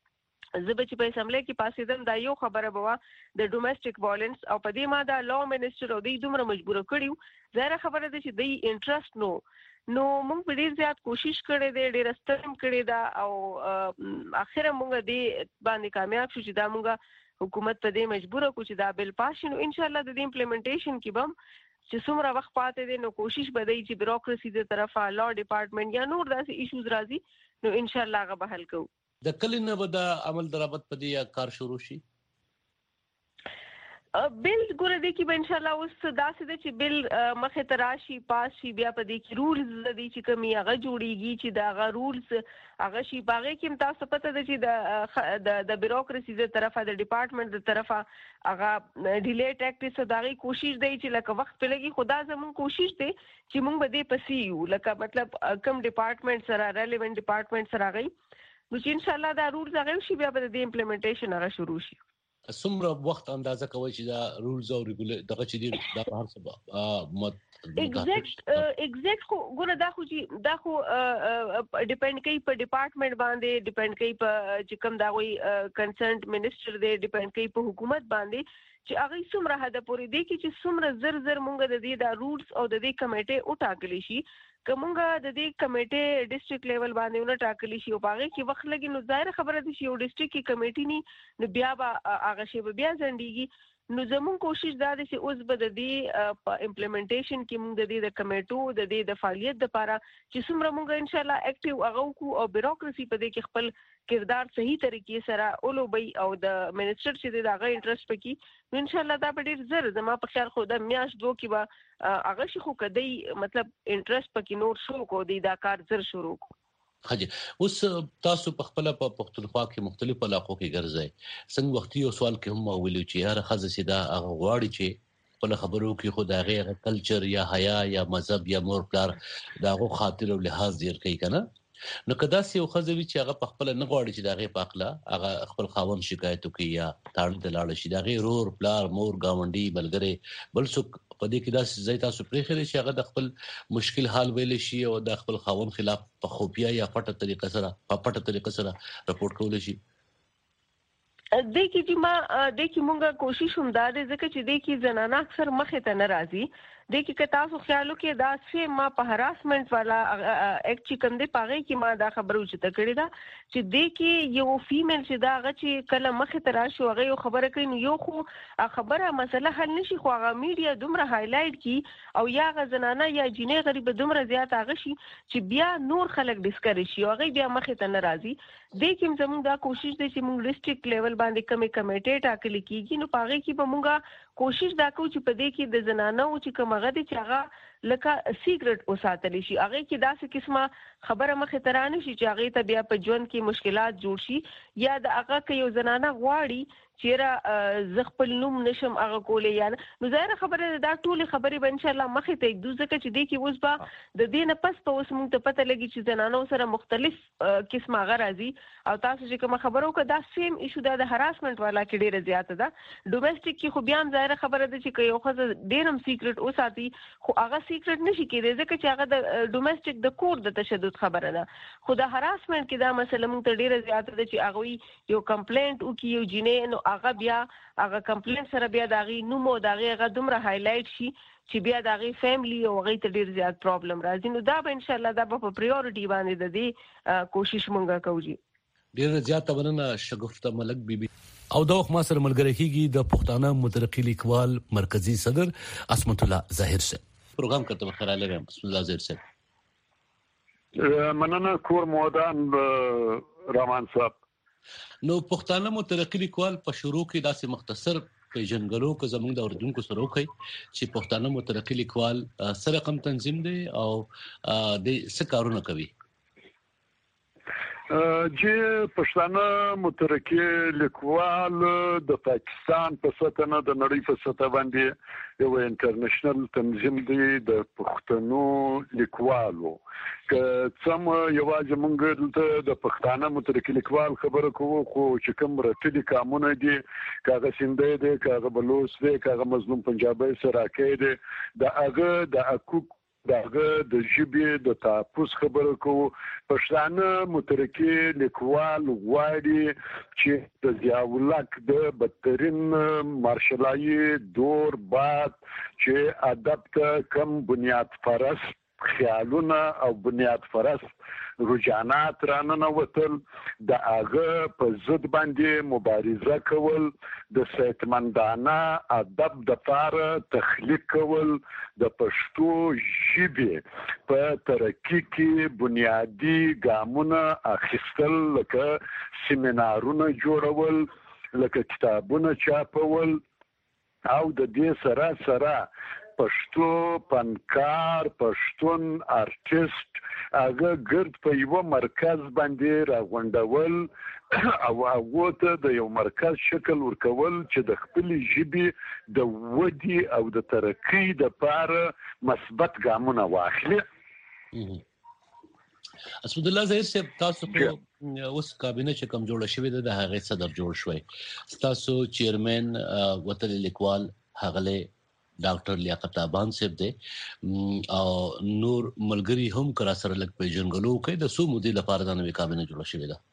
زبې چې په اسمبلی کې پاسې دم دا یو خبره بوا د ډومېسټک وایلنس او په دې ما دا لا منسټر او دې دومره مجبور کړیو زهره خبره ده چې د انټرست نو نو موږ په ډیر زیات کوشش کړې ده ډیر سترم کړې ده او اخر موږ دې باندې کامیاب شو چې دا موږ حکومت په دې مجبور کو چې دا بل پاس شي نو ان شاء الله د دې امپلیمنټیشن کې بم چې څومره وخت پاتې دي نو کوشش بدای چې بیوروکراسي د طرفه لا ډپارټمنټ یا نور داسې ایشوز راځي نو ان شاء الله هغه به حل کوو د کلینه به د عمل درابط په دې کار شروع شي بل ګوره دي کې ان شاء الله اوس داسې د چې بل مخه تراشي پاس شي بیا په دې کې رولز د دې چې کمی هغه جوړیږي چې دا هغه رولز هغه شي باغې کې تاسو پته ده چې د د بیوروکراسي د طرفه د ډپارټمنټ د طرفه هغه ډیلی ټیکټس دغه کوشش دی چې لکه وخت په لګي خدا زمون کوشش دی چې موږ به دې پسې یو لکه مطلب کم ډپارټمنټ سره ریلیونټ ډپارټمنټ سره غي نو چې ان شاء الله دا رولز هغه شي بیا به د امپلیمنټیشن هغه شروع شي. څومره وخت اندازه کوي چې دا رولز او ریګولر دغه چې دی دا هر څه مت ایگزیکټ ایگزیکټ خو ګوره دا خو چې دا خو ډیپند کوي په ډپارټمنټ باندې ډیپند کوي په چې کوم دا وي کنسرنډ منسٹر دی ډیپند کوي په حکومت باندې چې هغه څومره حد پورې دی چې څومره زر زر مونږ د دې دا رولز او د دې کمیټه او ټاکلی شي کومګه د دې کمیټه ډیسټریکټ لیول باندې ونه ټاکلی شي او باغې کې وخت لګي نو ظاهر خبره ده چې یو ډیسټریکټ کې کمیټه ني نو بیا به هغه شی بیا ځندېږي نو زمون کوشش دا ده چې اوس به د دې په امپلیمنټیشن کې موږ د دې د کمیټو د دې د فعالیت لپاره چې څومره موږ ان شاء الله اکټیو هغه کو او بیوروکراسي په دې کې خپل کردار صحیح طریقې سره اولوبي او د منسٹر چې دغه انټرست پکې نو ان شاء الله دا په ډیر زر زما په خیال خو د میاش دوه کې به هغه شي خو کدی مطلب انټرست پکې نور شو کو دی دا کار زر شروع کو. حاجی اوس تاسو په خپل په پښتونخوا کې مختلف علاقو کې ګرځئ څنګه وختي یو سوال کې هم ویلو چې یار خزه سیدا هغه غواړي چې په خبرو کې خدای غیر کلچر یا حیا یا مذهب یا مور پلار داغه خاطر او لحاظ ډیر کوي کنه نو کدا سي یو خزه وی چې هغه په خپل نه غواړي چې داغه پاکلا هغه خپل خاوند شکایت کوي یا تاړ ته لاړ شي داغه رور پلار مور گاونډي بلګره بل څوک په دې کې دا ځای تاسو پرې خلې چې هغه د خپل مشکل حال ویل شي او د خپل خاوند خلاف په خوبیا یا پټه طریقه سره په پټه طریقه سره رپورټ کول شي. د کې چې ما د کې مونږه کوشش هم دا ده ځکه چې د کې زنانه اکثر مخه ته ناراضي د کې که تاسو خیالو کې دا چې ما په هراسمنت والا اکټ چې کوم دی پاغې کې ما دا خبرو چې تکړه دا چې د کې یو فیمیل چې دا غ چې کله مخه ته راشي هغه یو خبره کوي نو یو خو خبره مسله حل نشي خو هغه میډیا دومره هایلایټ کی او یا غ زنانه یا جنې غریب دومره زیات هغه شي چې بیا نور خلک ډیسکریج شي هغه بیا مخه ته ناراضي د کې زموږ دا کوشش دی چې موږ ډیسټریکټ لیول باندې کمی کمیټه ټاکل کیږي نو پاغې کې به موږ کوشش دا کوو چې په دې کې د زنانه او چې کوم هغه چې هغه لکه سیکرټ اوساتلی شي هغه کې داسې قسمه خبره مخه ترانه شي چې هغه ته بیا په ژوند کې مشکلات جوړ شي یا د هغه کې یو زنانه غواړي چیرې ز خپل نوم نشم هغه کولې یا نو ظاهر خبره دا ټول خبرې به ان شاء الله مخه ته دوه ځکه چې د کې اوس با د دې نه پس په اوس موږ ته پته لګي چې زنانو سره مختلف قسمه غرازي او تاسو چې کوم خبرو کې دا سیم ایشو دا د هراسمنت والا کې ډیره زیاته ده ډومېسټک کې خو بیا ظاهر خبره ده چې یو خزه ډیرم سیکرټ اوساتي خو هغه سیکرټ نشي کېدای ځکه چې هغه د ډومېسټک د کور د تشدد خبره ده خو د هراسمنت کې دا مسله موږ ته ډیره زیاته ده چې هغه یو کمپلینټ وکي یو جنې نو هغه بیا هغه کمپلینټ سره بیا داغي نومو داغي هغه دومره هایلایټ شي چې بیا داغي فیملی او هغه ته ډیر زیات پرابلم راځي نو دا به ان شاء الله دا په پریورټي باندې د دې کوشش مونږه کوو. ډیر زیات مننه شګفته ملک بیبي او دا وخت ما سره ملګری کیږي د پښتانه مترقی لیکوال مرکزی صدر اسمت الله ظاهر سے پروګرام کرتے وخت را لګم بسم الله ظاهر سے مننه کور مودان رحمان صاحب. نو پښتانه مترقی لیکوال په شروع کې داسې مختصر پیژنګلو کو زموږ د اردوونکو سره وکي چې پښتانه مترقی لیکوال سره کم تنظیم دی او د څه کارونه کوي. چې پښتانه مترقی لیکوال د پاکستان په سطح نه د نړۍ په سطح باندې یو انټرنیشنل تنظیم دی د پښتنو لیکوالو که څم یوازې مونږ د پښتانه مترقی لیکوال خبره کوو خو چې کوم راتلي کامونه دي کاغه سیندې دي کاغه بلوچ دي کاغه مظلوم پنجابي سراکې دي د هغه د اکوک داغه د ژبې د تاسو خبره کوو پښتانه مترقی لیکوال غواړي چې د ضیاءالحق د بدترین مارشلای دور بعد چې ادب ته کم بنیاد پرست خیالونه او بنیاد پرست رجحانات رانه وتل د هغه په ضد باندې مبارزه کول د صحتمندانه ادب د لپاره تخلیق کول د پښتو ژبې په ترقی کې بنیادی ګامونه اخیستل لکه سیمینارونه جوړول لکه کتابونه چاپول او د دې سره سره پښتو فنکار پښتون ارټیست هغه ګرد په یو مرکز باندې راغونډول او هغه ته د یو مرکز شکل ورکول چې د خپل ژبې د ودی او د ترقی د لپاره مثبت ګامونه واخلي. اسود الله زهیر صاحب تاسو په اوس کابینه چې کوم جوړ شوی د هغه صدر جوړ شوی تاسو چیرمن وطن لیکوال هغه ډاکټر لیاقت ابان صاحب دی او نور ملګری هم کرا سره لګ پیژنګلو کوي د سو مودې لپاره د نوې کابینه جوړ شوې ده.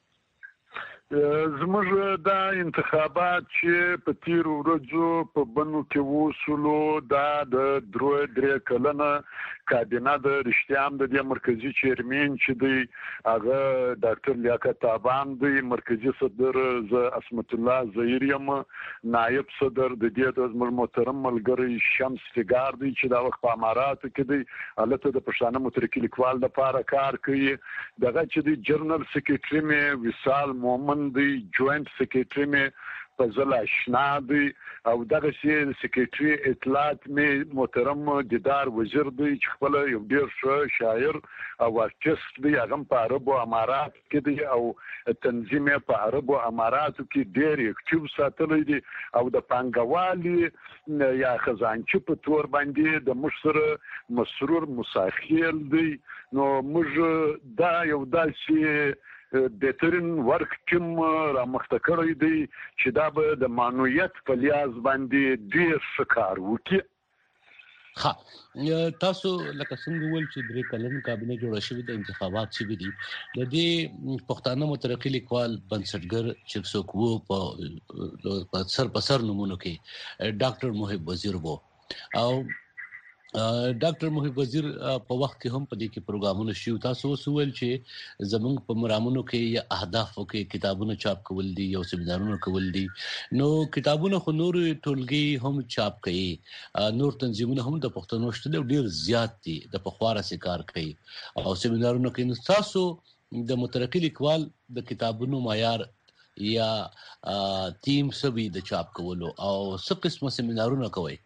زموږ دا انتخابات چې په تیر ورځو په بنو کې وسلو دا د درو درې کلنه کابینه د رښتیام د دې مرکزی چیرمن چې دی هغه ډاکټر لیاقت ابان دی، مرکزی صدر ز اسمت الله زهیریم، نائب صدر د دې د زموږ محترم ملګری شمس فګار دی چې دا وخت په اماراتو کې دی البته د پښتانه مترقي لیکوال لپاره کار کوي. دغه چې دی جنرال سیکریټری می وصال مومن دی، جوائنٹ سیکریټری می فضل آشنا دی او دغه سي سیکریټری اطلاعات می محترم دیدار وزیر دی چې خپل یو ډیر ښه شاعر او ارټیست دی، هغه په عرب او امارات کې دی او تنظیم په عرب او امارات کې ډیر اکټیو ساتلی دی او د پانګوالي یا خزانچي په تور باندې د مشر مسرور مساخیل دی. نو موږ دا یو داسې بهترین ورک ټیم را مخته کړی دی چې دا به د معنویت په لیاز باندې ډیر ښه کار وکړي. ها تاسو لکه څنګه ول چې درې کلن کابینه جوړه شوې د انتخابات شوې دي د دې پښتانه مترقي لیکوال بنسټګر چې څوک وو په سر په سر نمونه کې ډاکټر محب وزیر وو او ډاکټر محب وزیر په وخت کې هم په دې کې پروګرامونه شو. تاسو وسول چې زمونږ په مرامونو کې یا اهدافو کې کتابونه چاپ کول دي یا سیمینارونه کول دي، نو کتابونه خو نور ټولګي هم چاپ کوي، نور تنظیمونه هم د پښتنو شته ډیر زیات دي د پخواره سي کار کوي او سیمینارونه کوي. نو تاسو د مترقي لیکوال د کتابونو معیار یا ټیم سبي د چاپ کولو او څه قسمه سیمینارونه کوي؟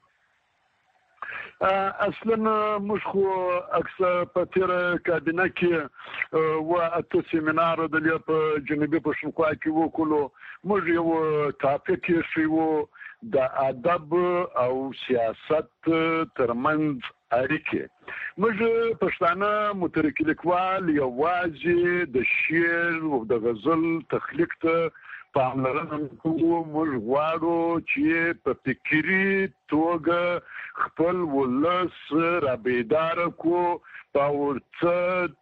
اصلا موږ خو اکثر په تیر کابینه کې و اته سیمینار د لیا په جنوبي پښتونخوا کې وکړو. موږ یو ټاپک کې شو د ادب او سیاست ترمنځ اړیکې. موږ پښتانه مترقي لیکوال یوازې د شعر او د غزل تخلیق ته پاملرنه کوو. موږ غواړو چې په فکري توګه خپل ولس را بیدار کو په ورته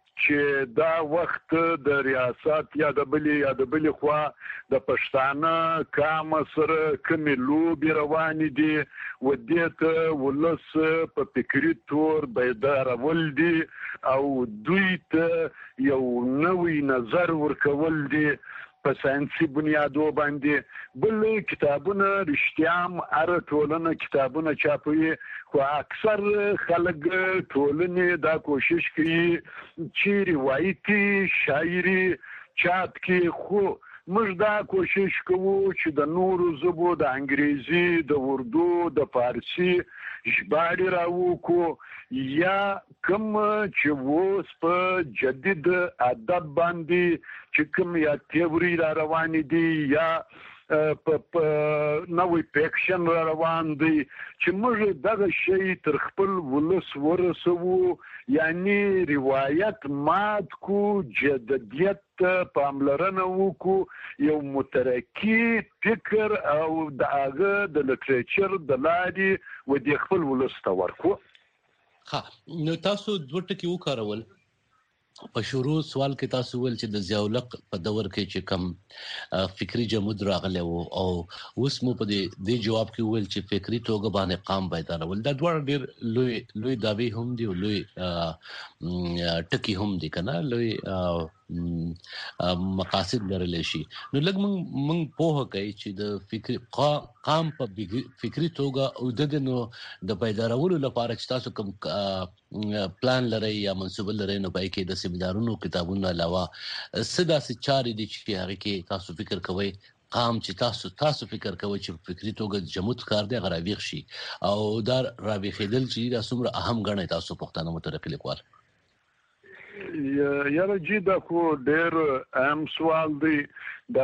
چې دا وخت د ریاست یا د بلی یا د بلی خوا د پښتانه کام سره کومې لوبې روانې دي و دې ته ولس په فکري تور بیدار ول دي او دوی ته یو نوی نظر ورکول دي په ساينسي بنیادو باندې. بل کتابونه رښتیام اره ټولنه کتابونه چاپوي خو اکثر خلک ټولنه دا کوشش کوي چې روایتي شاعري چاپ کې. خو موږ دا کوشش کوو چې د نورو ژبو د انګریزي د اردو د فارسي ژباړې راوکو یا کوم چې اوس په جدید ادب باندې چې کوم یا تیوري را روان دي یا په نوې فکشن را روان دي چې موږ دغه شی تر خپل ولس ورسوو، یعنی روایت مات کو، جدیت پاملرنه وکړو، یو مترقي فکر او د هغه د لټریچر د لارې و د خپل ولس ته ورکو. ها نو تاسو دوه ټکي وکارول. په شروع سوال کې تاسو ول چې د ضیاءالحق په دور کې چې کم فکری جمود راغلی وو او اوس مو په دې جواب کې ول چې فکری توګه باندې قام بیدارول. دا ډول ډیر لوی لوی داوی هم دی او لوی ټکی هم دی کنه، لوی مقاصد لرلی شي. نو لږ مونږ مونږ پوهه کوي چې د فکری قام په فکری توګه او د نو د بیدارولو لپاره چې تاسو کوم پلان لري یا منصوبه لري نو پای کې د سیمینارونو کتابونو علاوه څه داسې چارې دي چې هغه کې تاسو فکر کوئ قام چې تاسو تاسو فکر کوئ چې فکری توګه جمود کار دی غراویخ شي او دا راویخیدل چې دا څومره اهم غنئ تاسو پښتانه مترقي لیکوال؟ یاره جی دا خو ډېر اهم سوال دی. دا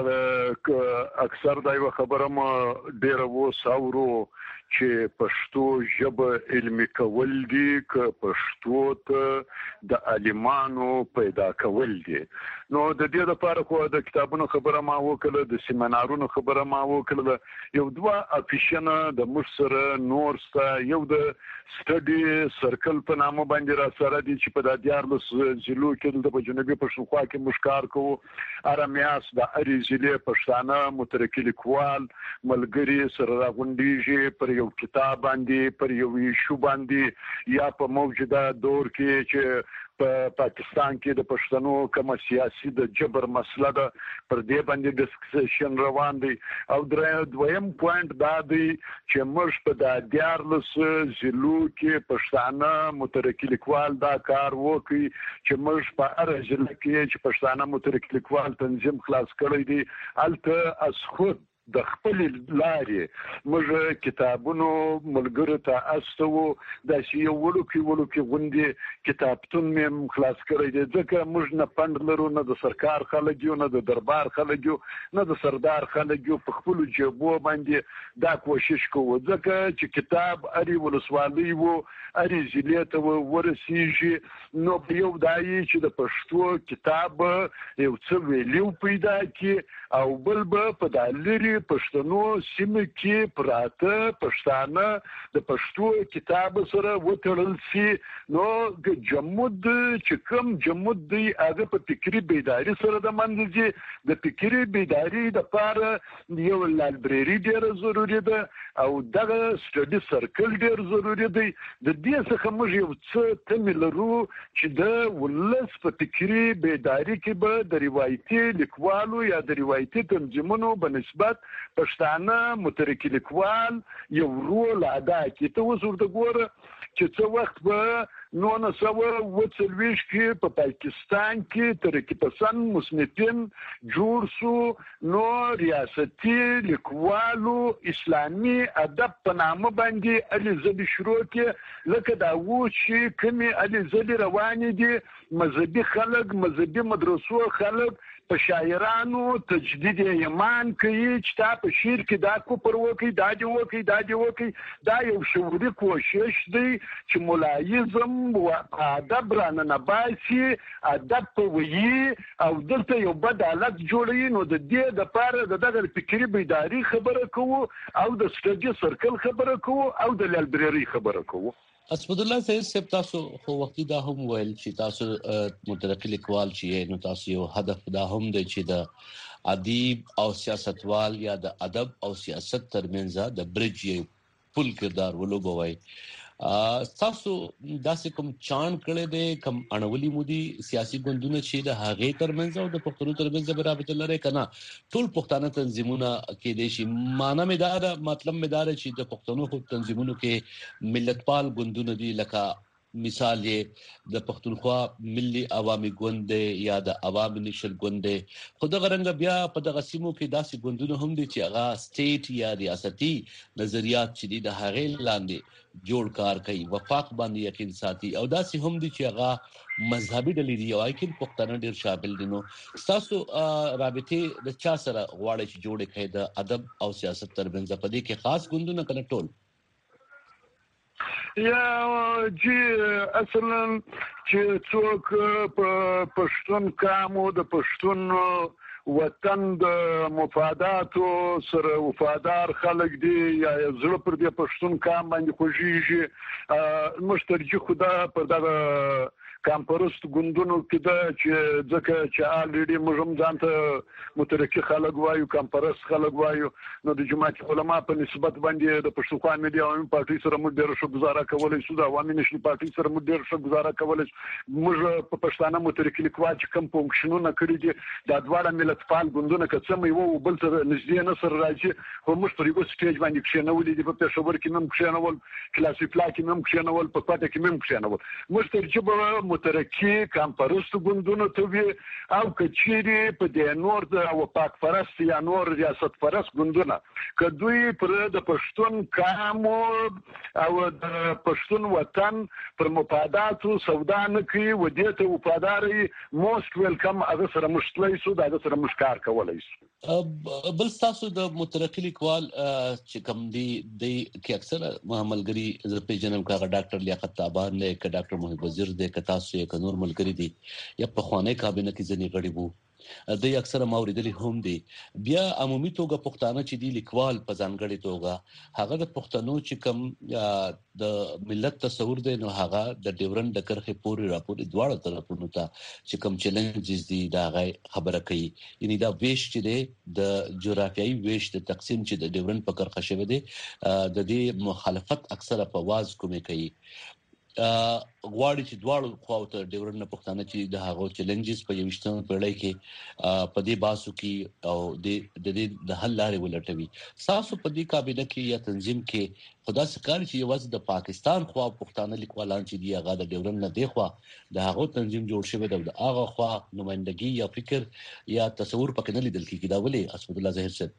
اکثر دا یو خبره ما ډېر و ساورو چې پښتو ژبه علمي کول دي که پښتو ته د عالمانو پیدا کول دي. نو د دې لپاره خو د کتابونو خبره ما وکړه، د سیمینارونو خبره ما وکړه، یو دوه اپیشنه د مشر نور سره یو د سټډي سرکل په نامه باندې را سره دي چې په د دیارلس ضلعو کې د جنوبي پښتونخوا کې مشکار کوو. ارمیاس د اری ضلع پښتانه مترقي لیکوال ملګری سره راغونډیږي پر یو کتاب باندې، پر یو ایشو باندې، یا په موجوده دور کې چې په پاکستان کې د پښتنو کوم سیاسي د جبر مسله ده پر دې باندې ډسکشن روان دی. او دویم پوینټ دا دی چې موږ په د دیارلس ضلعو کې پښتانه مترقي لیکوال دا کار وکړي چې موږ په هر ضلع کې چې پښتانه مترقي لیکوال تنظیم خلاص کړی دی الته از خود د خپل لارې موږ کتابونو ملګرو ته استو د یو ولوکي ولوکي غونډې کتابتون مې خلاص کړی دی، ځکه موږ نه پند لرو، نه د سرکار خلک یو، نه د دربار خلک یو، نه د سردار خلک یو. په خپل جيبو باندې دا کوشش کوو ځکه چې کتاب اری ولسوالۍ وو اری ضلع ته ورسیږي. نو په یو دای چې د پښتو کتاب یو څه ویلیو پیدا کی او بل به په دالری پښتنو سیمه کې پراته پښتانه د پښتو کتاب سره وتړل سي. نو د جمود چې کوم جمود دی هغه په فکری بیداری سره د منځي د فکری بیداری د لپاره یو لایبرری ډیر ضروری ده او دغه سټډي سرکل ډیر ضروری دی. د دې څخه موږ یو څه تملرو چې د ولس په فکری بیداری کې به د روایتي لیکوالو یا د روایتي تنظیمونو بنسبت پښتانه مترقي لیکوال یو رول ادا کوي. ته اوس ورته ګوره چې څه وخت به نو سوه اوه څلوېښت کې په پاکستان کې ترقي پسند مصنفین جوړ شو. نو ریاستي لیکوالو اسلامي ادب په نامه باندې علي زدي شروع کې لکه دا و چې کومې علي زدي روانې دي مذهبي خلک مذهبي مدرسو خلک په شاعرانو تجدید ایمان کوي چې تا په شعر کې دا کوپر وکي دا دی وکي دا دی وکي. دا یو شعوري کوشش دی چې ملایزم او ادب رانه نباسي ادب په وی او دلته یو بد حالت جوړي. نو د دې د پاره د دغه فکری بیداری خبره کوو او د سټډي سرکل خبره کوو او د لایبرری خبره کوو. اسمد الله سید صاحب تاسو خو وختي دا هم ویل چې تاسو مترقي لیکوال چې نو تاسو یو هدف دا هم دی چې د ادیب او سیاستوال یا د ادب او سیاست ترمنځ د برج یو پل کردار ولوبوي. تاسو داسې کوم چان کړی دی کوم اړولي مودي سیاسي ګوندونه چې د هغه ترمنځ او د پښتنو ترمنځ برابر لري کنه ټول پښتانه تنظیمونه کې دي شي معنی مې دا مطلب مې دا چې د پښتنو خو تنظیمونو کې ملتپال ګوندونه دي لکه مثال یې د پښتونخوا ملي عوامي ګوند یا د عوامي نشل ګوند خو د غرنګ بیا په دغه سیمو کې داسې ګوندونه هم دي چې هغه سټیټ یا ریاستي نظریات چې دي د هغه لاندې جوړ کار کوي وفاق باندې یقین ساتي او داسې هم دي چې هغه مذهبي ډلې دي او یقین پښتانه ډیر شامل دي. نو تاسو رابطه د چا سره غواړي چې جوړ کړي د ادب او سیاست ترمنځ په دې کې خاص ګوندونه کنه ټول؟ یا جی اصلا چې څوک په پښتون قوم د پښتون وطن د مفاداتو سره وفادار خلک دي یا زړه پر دې پښتون قوم باندې خوږیږي مشترجي خدا پر دغه کمپرست ګوندونو کې دا چې ځکه چې الریډي موږ هم ځان ته مترقي خلک وایو کمپرست خلک وایو. نو د جماعت علما په نسبت باندې د پښتونخوا ملي عوامي پارټي سره موږ ډېر ښه گزاره کولی شو، د عوامي نشل پارټي سره موږ ډېر ښه گزاره کولی شو. موږ په پښتانه مترقي لیکوال چې کوم فنکشنونه کړي دي دا دواړه ملتپال ګوندونه که څه یو بل سره نږدې نه سره راځي خو موږ پر یو سټیج باندې کښېنولي دي. په پېښور کې هم کښېنول، کلاسیکلا کې هم کښېنول، په کوټه کې هم کښېنول. موږ ترجیح مترقي کمپرست ګوندونو ته وي او کچيري په د نور او پاک فرست یا نور ریاست فرست ګوندونه کدوې پر د پښتون قام او د پښتون وطن پر مفاداتو سودا نه کوي و دې ته وفاداري موست ویلکم هغه سره مشتلای شو دا سره مشکار کولای شو بل تاسو د مترقي لیکوال چې کوم دی د کې اکثر ملګری عزت جنم کا ډاکټر لیاقت تابان له ک ډاکټر محب وزیر د ک تاسو یې ک نور ملګری دي یا په خوانه کابینه کې ځنی غړي وو د اکثر موریدلی هم دي بیا عمومي توګه پښتانه چې دی لیکوال په ځانګړي توګه هغه د پښتنو چې کوم د ملت تصور دی نو هغه د ډیورن د کرخه پوری راپور دواړه طرفونو ته چې کوم چیلنجز دي دا غي خبره کوي یعنی دا ویش چې دی د جغرافیایي ویش د تقسیم چې د ډیورن په کرخه شوی دی د دې مخالفت اکثره په واز کومه کوي غواړي چې دواړو خواوته ډیورن نه پښتانه چې د هغو چیلنجز په یوشتمه پیړۍ کې په دې باسو کې او د دې د حل لارې ولټوي تاسو په دې کابینه کې یا تنظیم کې خدا سکار چې یوازې د پاکستان خوا پښتانه لیکوالان چې دی هغه د ډیورن نه دی خوا د هغو تنظیم جوړ شوی د هغه خوا نمائندګي یا فکر یا تصور پکې نه لیدل کیږي دا ولې اسد الله ظاهر صاحب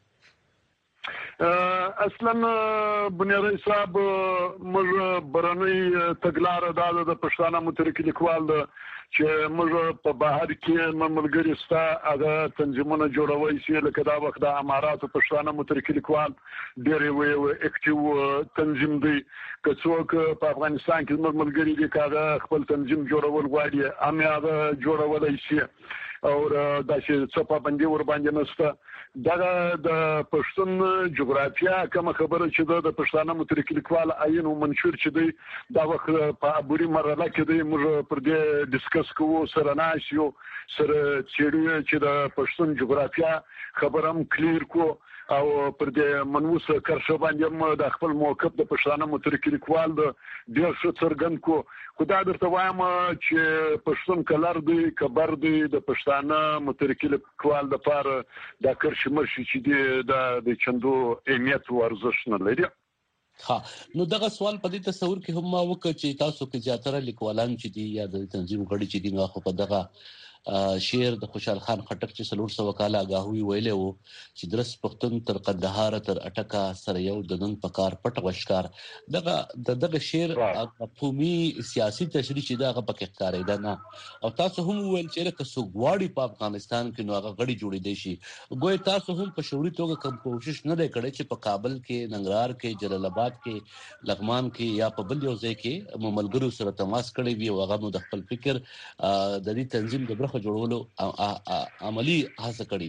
اصلا بنیادی صاحب موږ برنۍ تګلار د پښتانه مترقي لیکوال چې موږ په بهر کې ملګری ستا هغه تنظیمونه جوړوي چې لکه دا وخت د اماراتو پښتانه مترقي لیکوال ډېر وی اکټیو تنظیم دی که څوک په افغانستان کې موږ ملګری دي کاغه خپل تنظیم جوړول غواړي امي هغه جوړولای شي او دا چې څه په باندې ور باندې نسته دا د پښتون جغرافیا کوم خبره چې د پښتانه مترقي لیکوال عین او منشور چې دی دا وخت په ابوري مرحله کې دی موږ پر دې ډیسکس کوو سره ناشيو سره چیرې چې د پښتون جغرافیا خبرم کلیر کو او پر دې منوس کرښه باندې د خپل موقف د پښتانه مترقي لیکوال د ډیر څه څرګند کو خدای درته وایم چې پښتون کلر دی کبر دی د پښتانه مترقي لیکوال د پاره د کرښه مرشي چې دی د چندو اهمیت او ارزښت نه لري ها نو دغه سوال په دې تصور کې هم ما وکړ چې تاسو کې زیاتره لیکوالان چې دي یا د تنظیم غړي چې دي نو خو په دغه شعر د خوشحال خان خټک چې څلور سوه کاله آگاهوي ویلې وو چې درس پښتون تر قندهار تر اټکا سره یو د نن پکار پټ وشکار دغه دغه شعر مفهومي سیاسي تشریح چې دغه پکې ښکارېده نه او تاسو هم ویل چې لکه سوګواړي په افغانستان کې نو هغه غړي جوړې دي شي ګوي تاسو هم په شعوري توګه کوم کوشش نه کړی چې په کابل کې ننګرهار کې جلال آباد کې لغمان کې یا په بل یو ځای کې مملګرو سره تماس کړی وي او هغه نو د خپل فکر د دې تنظیم د جوړولو عملی هڅه کړې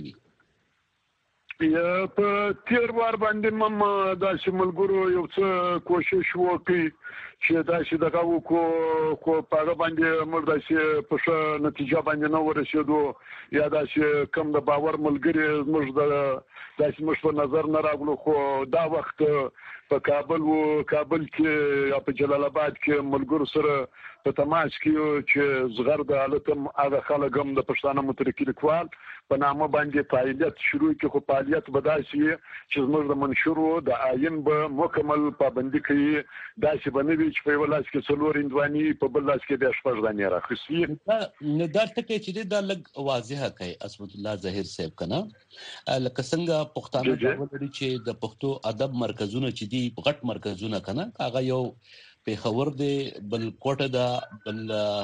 وي یا په تیر وار باندې مم د شملګرو یو څه کوشش وکړي چې دا چې دغه وکړو خو په باندې موږ د شي په نتیجه باندې نو ورسېدو یا دا چې کم د باور ملګری موږ د داسې موږ په نظر نه راغلو خو دا وخت په کابل او کابل کې یا په جلال آباد کې ملګرو سره په تماس کې چې زغر د حالتم هغه خلک هم د پښتانه مترقي لیکوال په نامه باندې فعالیت شروع کړي خو فعالیت بداسي چې موږ د منشورو د آئین به مکمل پابندي کوي داسې باندې چې په ولاس کې څلور اندواني په بل لاس کې د شپږ دانې راخسي نه دا ټکي چې دا لګ واضحه کوي اسد الله ظاهر صاحب کنه لکه څنګه پښتانه ولري چې د پښتو ادب مرکزونه چې دي غټ مرکزونه کنه هغه یو پیښور دی بل کوټه دا بل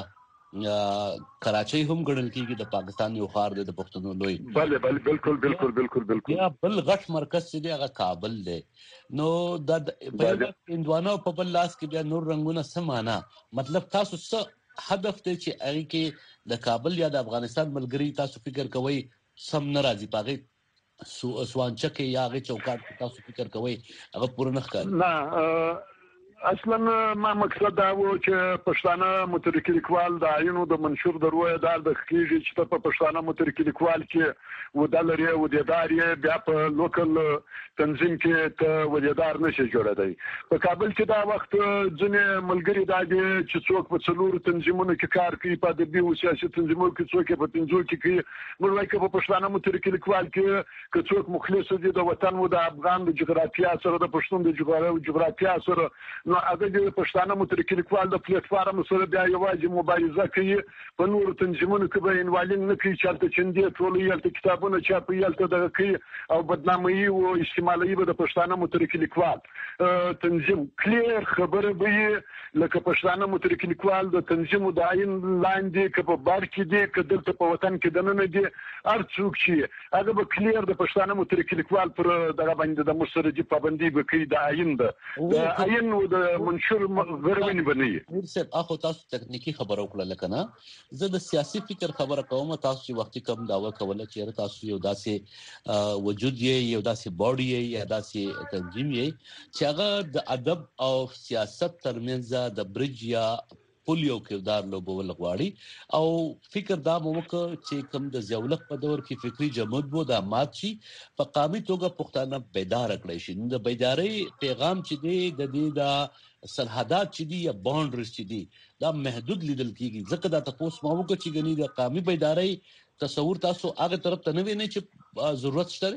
کراچۍ هم ګڼل کېږي د پاکستان یو ښار دی د پښتنو لوی بله بله بالکل بالکل بالکل بالکل یا بل غټ مرکز چې دی هغه کابل دی نو د اندوانو په بل لاس کې بیا نور رنگونه سمانا مطلب تاسو څه هدف دی چې هغه کې د کابل یا د افغانستان ملګری تاسو فکر کوئ سم ناراضي پاګي سو اسوانچکه یا هغه چوکاټ تاسو فکر کوئ هغه پوره نه ښکاري نه اصلا ما مقصد دا و چې پښتانه مترقي لیکوال د عینو د منشور د روی دال د خکېږي چې په پښتانه مترقي لیکوال کې و د لري و د ادارې بیا په لوکل تنظیم کې ته ولادار نشي جوړېدای په کابل کې دا وخت ځنې ملګری دا دي چې څوک په څلور تنظیمونو کې کار کوي په دبي او سیاسي تنظیمونو کې څوک په پنځو کې کوي موږ وايي چې په پښتانه مترقي لیکوال کې که څوک مخلص دي د وطن او د افغان د جغرافیا سره د پښتون د جغرافیا سره نو هغه د پښتانه مترقي لیکوال د پلیټ فارم سره بیا یوازې مبارزه کوي په نور تنظیمونو کې به انوالین نه کوي چې تل چندې ټولې یلته کتابونه چاپي یلته دغه کوي او بدنامي او استعمالي به د پښتانه مترقي لیکوال تنظیم کلیر خبره به لکه پښتانه مترقي لیکوال د تنظیم د عین لاندې کې په بار کې دي که دلته په وطن کې دننه دي ارڅوک چې هغه به کلیر د پښتانه مترقي لیکوال پر دغه باندې د مسردي پابندي به کوي د عین د عین او د منشور غرونی بنئ ورسره اخو تاسو تکنیکی خبرو کړل کنه زه د سیاسي فکر خبره کوم تاسو چې وختي کم داوا کوله چې تاسو یو داسې وجود یې یو داسې باډي یې یا داسې تنظیم یې چې هغه د ادب او سیاست ترمنځ د برج یا پول یو کردار لوبول غواړي او فکر دا موکه چې کوم د زیولق په دور کې فکری جمود بو د مات شي په قامي توګه پښتانه بیدار کړی شي د بیداری پیغام چې دی د دې د سرحدات چې دی یا باونډریز چې دی دا محدود لیدل کیږي ځکه دا تاسو موکه چې غني د قامي بیداری تصور تاسو هغه طرف ته نه وینئ چې ضرورت شته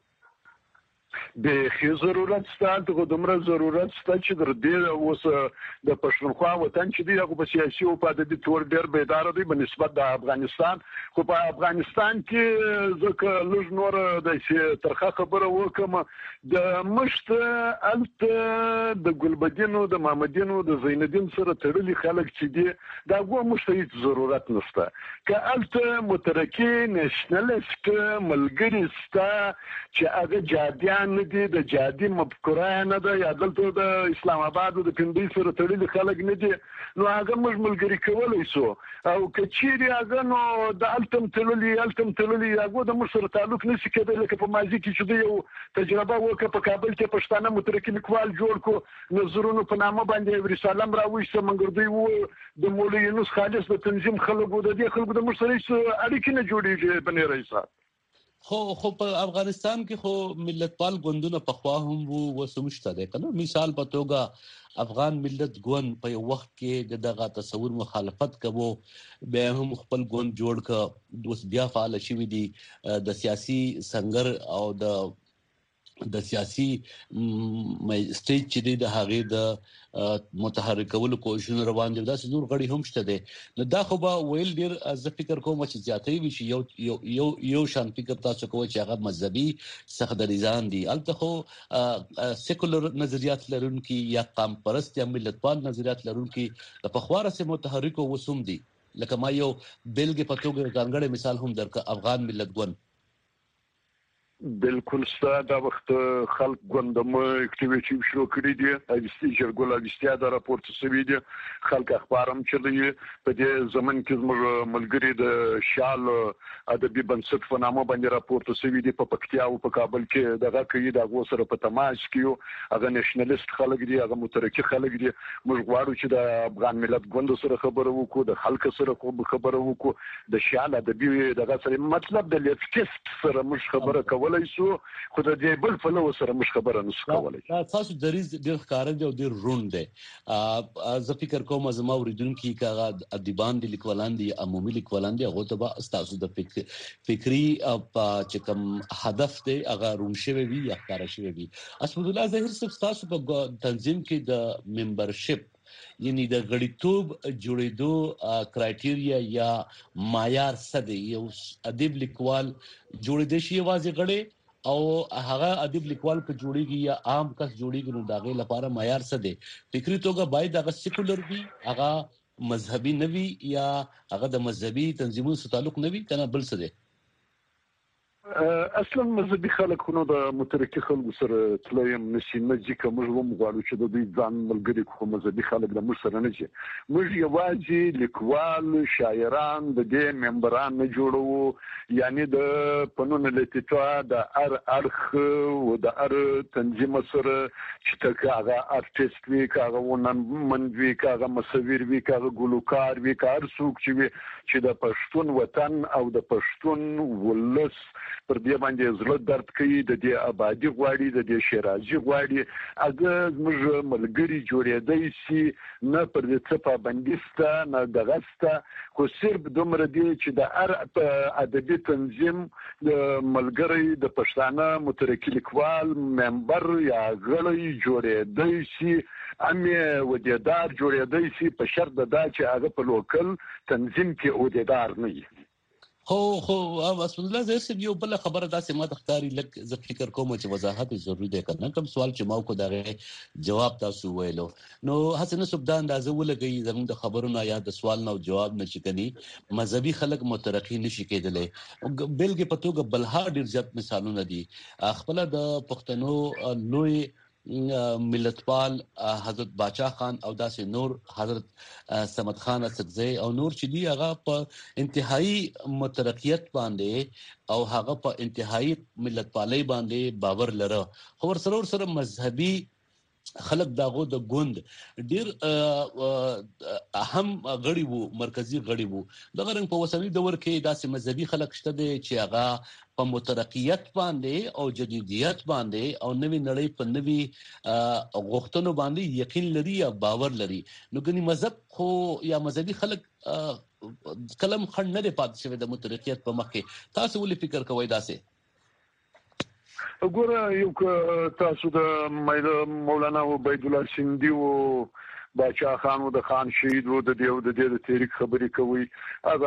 به خي ضرورت ستاسو د دومره ضرورت ستاسو چې در دې اوس د پښتونخوا وطن چې دی هغه په سیاسي او په دې تور ډېر بیدار دی په نسبت د افغانستان خو په افغانستان کې ځکه لږ نور د ترخه خبره وکم د مشت الت د ګلبدینو د محمدینو د زینالدین سره تړلي خلک چې دی دا غو مشت ضرورت نشته که الت مترقي نېشنلیست ملګری ستا چې هغه جادیان ندي د جادي مفکوره نه ده یا دلته د اسلام آباد د پندې سره تړلي خلک نه دي نو هغه موږ ملګری کولای شو او کچيري هغه نو د التم تړلي التم تړلي هغه د موږ سره تعلق نشي کېدای لکه په ماضي کې چې یو تجربه وکړه په کابل کې پښتانه مترقي لیکوال جوړ کو نظرونو په نامه باندې رسالم راوښته منګر دوی وو د مولوی یونس خالص د تنظیم خلکو د دې خلکو د موږ سره اړیکې نه جوړیږي بنې رئیسات خو خو په افغانستان کې خو ملتپال ګوندونه په خوا هم وو وسمشته ده کنه مثال په توګه افغان ملت ګوند په یو وخت کې د دغه تصور مخالفت کوو به هم خپل ګوند جوړ ک اوس بیا فعال شوی دي د سیاسي سنگر او د د سیاسي سټیج چې د هغه د متحرکولو کوششونه روان دي دا څنور غړي هم شته دي نو دا خو به ویل ډیر از فکر کوم چې زیاتې وي شي یو یو یو شان فکر تاسو کوی چې هغه مذهبي سخدریزان دي البته خو سیکولر نظریات لرونکي یا قام پرست یا ملتپال نظریات لرونکي په خواره سه متحرک وسوم دي لکه ما یو بلګ په توګه ځانګړی مثال هم درک افغان ملت ګوند بالکل ستاسو د وخت خلک ګوندمه اکټیویټي شروع کړی دي اوستي جرګول اوستیا د راپورټ سوي دي خلک اخبارم چلوي په دې زمن کې زموږ ملګری د شال ادبي بنسټ په نامه باندې راپورټ سوي دي په پکتیا او په کابل کې دغه کوي د غو سره په تماس کې هغه نېشنلیست خلک دي هغه مترقي خلک دي موږ غواړو چې د افغان ملت ګوند سره خبرو وکړو د خلک سره خبرو وکړو د شال ادبي دغه سره مطلب د لیفټیست سره موږ خبره کوو شو خو د دې بل په لور سره مش خبره نشو کولای تاسو دریز ډیر ښکار دی او ډیر روند دی زه فکر کوم زما اوریدونکو کاغه ادیبان دي لیکوالان دي عمومي لیکوالان دي هغه ته تاسو د فکر فکری چې کوم هدف دی هغه روم شوی وي یا ښکار شوی وي اسمد الله ظاهر صاحب تاسو په تنظیم کې د ممبرشپ یعنی د غړیتوب جوړېدو کرایټیریا یا معیار څه دی یو ادب لیکوال جوړېدل شي واځي غړي او هغه ادب لیکوال په جوړیږي یا عام کس جوړیږي نو داغه لپاره معیار څه دی فکری توګه باید هغه سیکولر وي هغه مذهبي نوي یا هغه د مذهبي تنظیمونو سره تعلق نوي کنه بل څه دی اصلا مذهبي خلک نو د مترقي خلکو سره تلیم نشي نه ځکه موږ هم غواړو چې د دې ځان ملګری خو مذهبي خلک د موږ سره نه شي موږ یوازې لیکوال شاعران د دې ممبران نه جوړو یعنی د فنون لټیټا د ار ارخ او د ار تنظیم سره چې تاګه ارټیست وی کاغه ونن منوي کاغه مصور وی کاغه ګلوکار وی کار څوک چې چې د پښتون وطن او د پښتون ولس پر دې باندې زړه درد کوي د دې آبادی غواړي د دې شیرازي غواړي اګه موږ ملګری جوړېدای شي نه پر دې څه پابندسته نه دغسته خو صرف دومره دی چې د هر ادبي تنظیم د ملګری د پښتانه مترقي لیکوال ممبر یا غړی جوړېدای شي امي ودیدار جوړېدای شي په شرط دا چې هغه په لوکل تنظیم کې ودیدار نه وي. خو خو اسم الله زهر سب یو بل خبره داسې ما تختاری لک ز فکر کوم چې وضاحت ضروری ده کنه کوم سوال چې ما کو دغه جواب تاسو ویلو نو حسن سبدا اندازه ولګي زموږ د خبرونو یا د سوال نو جواب نشي کني مذهبي خلک مترقي نشي کېدلې بلګې پتوګ بلها ډیر زیات مثالونه دي خپل د پښتنو لوی ملتپال حضرت باچا خان او داسې نور حضرت صمد خان اڅکزی او نور چې دی هغه په انتهایی مترقیت باندې او هغه په انتهایی ملتپالۍ باندې باور لره خو سره سره مذهبي خلق داغو د ګوند ډیر اهم غړي وو مرکزی غړي وو دغه رنګ په وسوي دور کې داسې مذهبي خلق شته دي چې هغه په مترقیت باندې او جديدیت باندې او نوې نړۍ په نوې غوښتنو باندې یقین لري یا باور لري نو ګني مذهب خو یا مذهبي خلق کلم خند نه پات شوی د مترقیت په مخ کې تاسو ولې فکر کوئ داسې ګوره یو تاسو د مولانا عبید الله سیندی او باچا خان او د خان شهید او د دیو د دې تاریخ خبرې کوي هغه